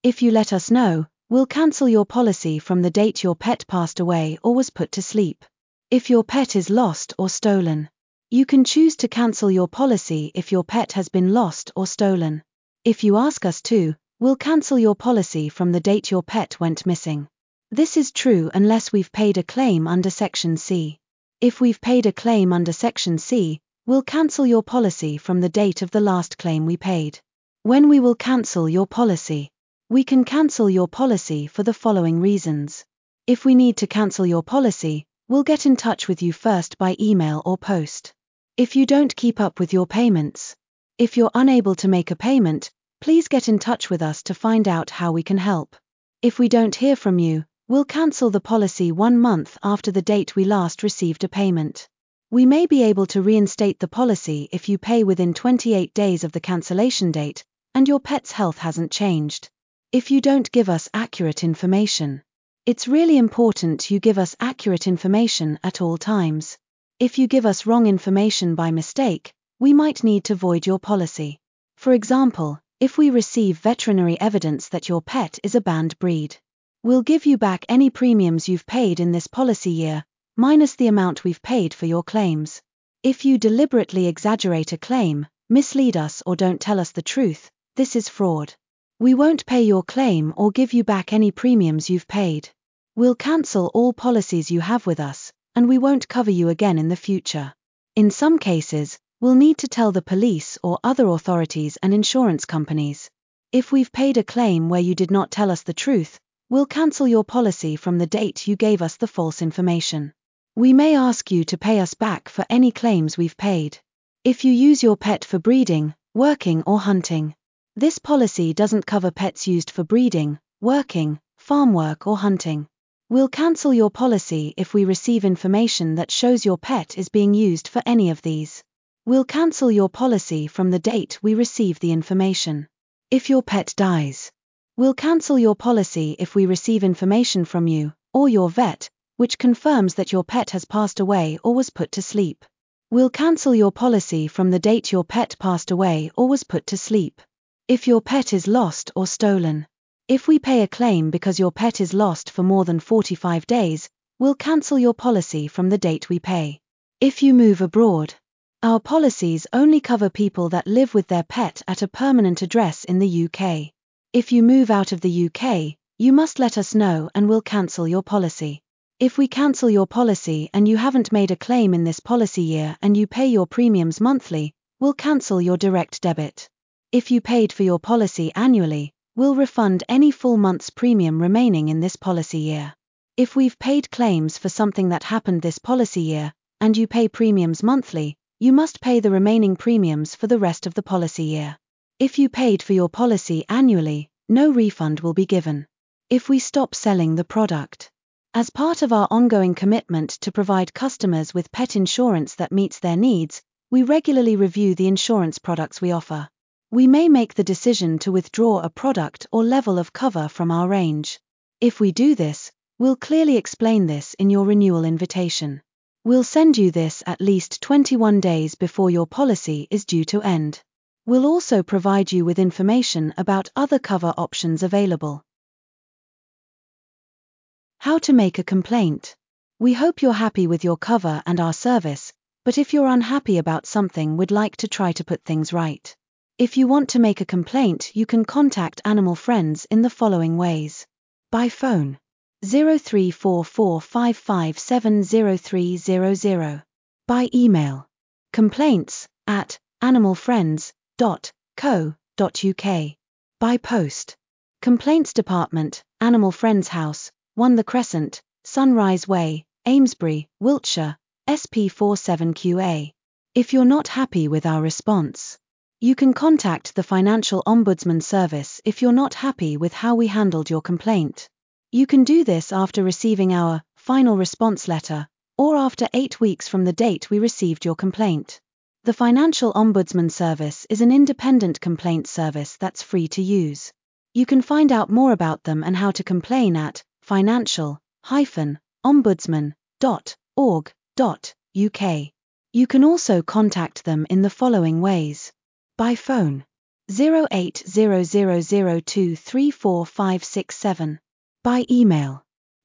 Speaker 1: If you let us know, we'll cancel your policy from the date your pet passed away or was put to sleep. If your pet is lost or stolen, you can choose to cancel your policy if your pet has been lost or stolen. If you ask us to, we'll cancel your policy from the date your pet went missing. This is true unless we've paid a claim under Section C. If we've paid a claim under Section C, we'll cancel your policy from the date of the last claim we paid. When we will cancel your policy? We can cancel your policy for the following reasons. If we need to cancel your policy, we'll get in touch with you first by email or post. If you don't keep up with your payments, if you're unable to make a payment, please get in touch with us to find out how we can help. If we don't hear from you, we'll cancel the policy 1 month after the date we last received a payment. We may be able to reinstate the policy if you pay within 28 days of the cancellation date, and your pet's health hasn't changed. If you don't give us accurate information, it's really important you give us accurate information at all times. If you give us wrong information by mistake, we might need to void your policy. For example, if we receive veterinary evidence that your pet is a banned breed, we'll give you back any premiums you've paid in this policy year, minus the amount we've paid for your claims. If you deliberately exaggerate a claim, mislead us or don't tell us the truth, this is fraud. We won't pay your claim or give you back any premiums you've paid. We'll cancel all policies you have with us, and we won't cover you again in the future. In some cases, we'll need to tell the police or other authorities and insurance companies. If we've paid a claim where you did not tell us the truth, we'll cancel your policy from the date you gave us the false information. We may ask you to pay us back for any claims we've paid. If you use your pet for breeding, working or hunting, this policy doesn't cover pets used for breeding, working, farm work or hunting. We'll cancel your policy if we receive information that shows your pet is being used for any of these. We'll cancel your policy from the date we receive the information. If your pet dies, we'll cancel your policy if we receive information from you, or your vet, which confirms that your pet has passed away or was put to sleep. We'll cancel your policy from the date your pet passed away or was put to sleep. If your pet is lost or stolen, if we pay a claim because your pet is lost for more than 45 days, we'll cancel your policy from the date we pay. If you move abroad, our policies only cover people that live with their pet at a permanent address in the UK. If you move out of the UK, you must let us know and we'll cancel your policy. If we cancel your policy and you haven't made a claim in this policy year and you pay your premiums monthly, we'll cancel your direct debit. If you paid for your policy annually, we'll refund any full month's premium remaining in this policy year. If we've paid claims for something that happened this policy year, and you pay premiums monthly, you must pay the remaining premiums for the rest of the policy year. If you paid for your policy annually, no refund will be given. If we stop selling the product, as part of our ongoing commitment to provide customers with pet insurance that meets their needs, we regularly review the insurance products we offer. We may make the decision to withdraw a product or level of cover from our range. If we do this, we'll clearly explain this in your renewal invitation. We'll send you this at least 21 days before your policy is due to end. We'll also provide you with information about other cover options available. How to make a complaint. We hope you're happy with your cover and our service, but if you're unhappy about something, we'd like to try to put things right. If you want to make a complaint, you can contact Animal Friends in the following ways. By phone, 034455700300. By email, complaints@animalfriends.co.uk. By post, Complaints Department, Animal Friends House, 1 The Crescent, Sunrise Way, Amesbury, Wiltshire, SP47QA. If you're not happy with our response, you can contact the Financial Ombudsman Service if you're not happy with how we handled your complaint. You can do this after receiving our final response letter, or after 8 weeks from the date we received your complaint. The Financial Ombudsman Service is an independent complaint service that's free to use. You can find out more about them and how to complain at financial-ombudsman.org.uk. You can also contact them in the following ways. By phone, 080002345567. By email.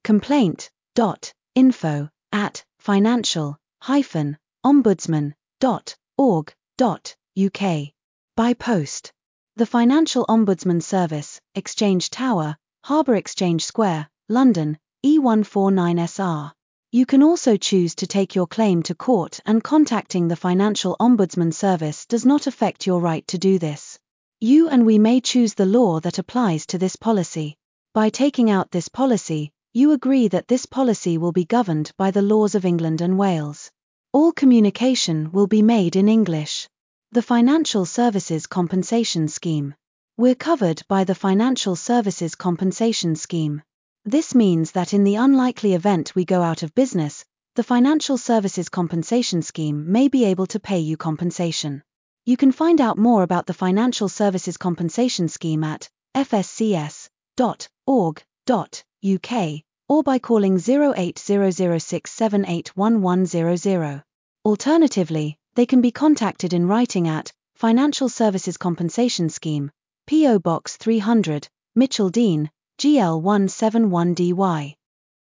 Speaker 1: complaint.info@financial-ombudsman.org.uk. By post. The Financial Ombudsman Service, Exchange Tower, Harbour Exchange Square, London, E149SR. You can also choose to take your claim to court, and contacting the Financial Ombudsman Service does not affect your right to do this. You and we may choose the law that applies to this policy. By taking out this policy, you agree that this policy will be governed by the laws of England and Wales. All communication will be made in English. The Financial Services Compensation Scheme. We're covered by the Financial Services Compensation Scheme. This means that in the unlikely event we go out of business, the Financial Services Compensation Scheme may be able to pay you compensation. You can find out more about the Financial Services Compensation Scheme at fscs.org.uk or by calling 08006781100. Alternatively, they can be contacted in writing at Financial Services Compensation Scheme, P.O. Box 300, Mitchell Dean, GL171DY.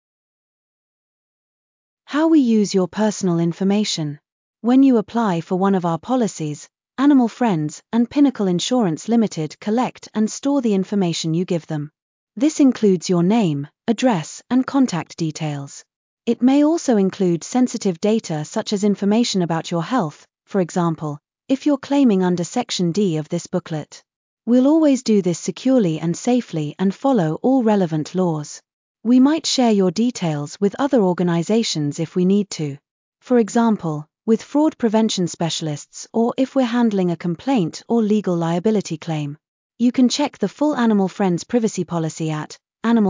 Speaker 1: How we use your personal information. When you apply for one of our policies, Animal Friends and Pinnacle Insurance Limited collect and store the information you give them. This includes your name, address, and contact details. It may also include sensitive data such as information about your health, for example, if you're claiming under Section D of this booklet. We'll always do this securely and safely and follow all relevant laws. We might share your details with other organizations if we need to. For example, with fraud prevention specialists, or if we're handling a complaint or legal liability claim. You can check the full Animal Friends privacy policy at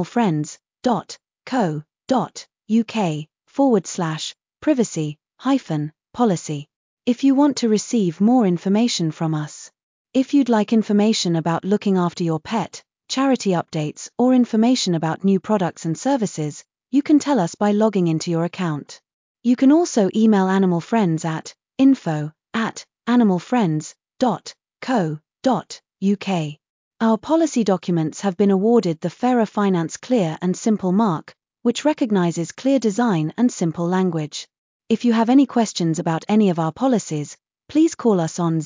Speaker 1: animalfriends.co.uk/privacy-policy if you want to receive more information from us. If you'd like information about looking after your pet, charity updates, or information about new products and services, you can tell us by logging into your account. You can also email Animal Friends at info@animalfriends.co.uk. Our policy documents have been awarded the Fairer Finance Clear and Simple mark, which recognizes clear design and simple language. If you have any questions about any of our policies, please call us on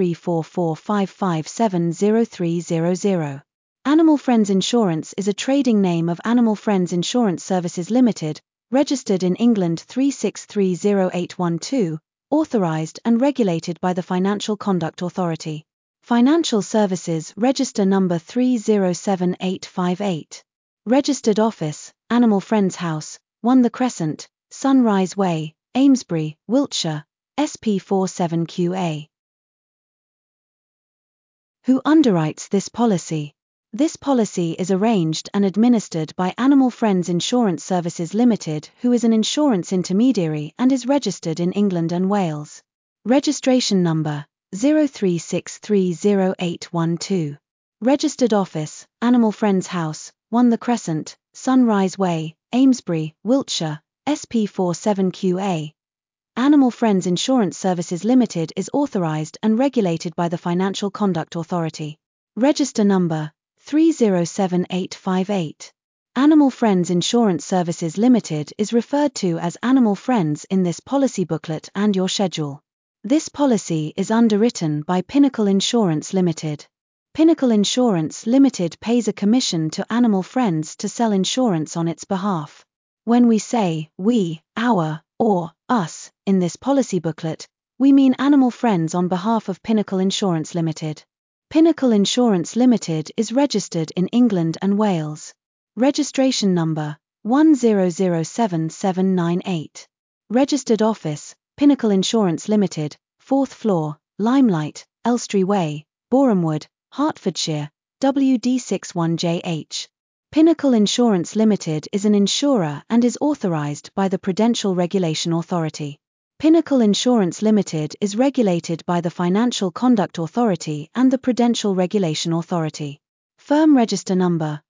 Speaker 1: 034455700300. Animal Friends Insurance is a trading name of Animal Friends Insurance Services Limited, registered in England 36300812, authorized and regulated by the Financial Conduct Authority. Financial Services Register Number 307858. Registered Office, Animal Friends House, 1 The Crescent, Sunrise Way, Amesbury, Wiltshire, SP47QA. Who underwrites this policy? This policy is arranged and administered by Animal Friends Insurance Services Limited, who is an insurance intermediary and is registered in England and Wales. Registration number 03630812. Registered Office, Animal Friends House, 1 The Crescent, Sunrise Way, Amesbury, Wiltshire, SP47QA. Animal Friends Insurance Services Limited is authorized and regulated by the Financial Conduct Authority. Register number 307858. Animal Friends Insurance Services Limited is referred to as Animal Friends in this policy booklet and your schedule. This policy is underwritten by Pinnacle Insurance Limited. Pinnacle Insurance Limited pays a commission to Animal Friends to sell insurance on its behalf. When we say we, our, or us in this policy booklet, we mean Animal Friends on behalf of Pinnacle Insurance Limited. Pinnacle Insurance Limited is registered in England and Wales. Registration number 100778. Registered Office, Pinnacle Insurance Limited, 4th floor, Limelight, Elstree Way, Borehamwood, Hertfordshire, WD61JH. Pinnacle Insurance Limited is an insurer and is authorized by the Prudential Regulation Authority. Pinnacle Insurance Limited is regulated by the Financial Conduct Authority and the Prudential Regulation Authority. Firm register number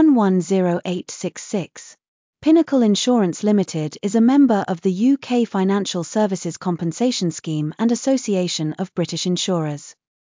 Speaker 1: 110866. Pinnacle Insurance Limited is a member of the UK Financial Services Compensation Scheme and Association of British Insurers.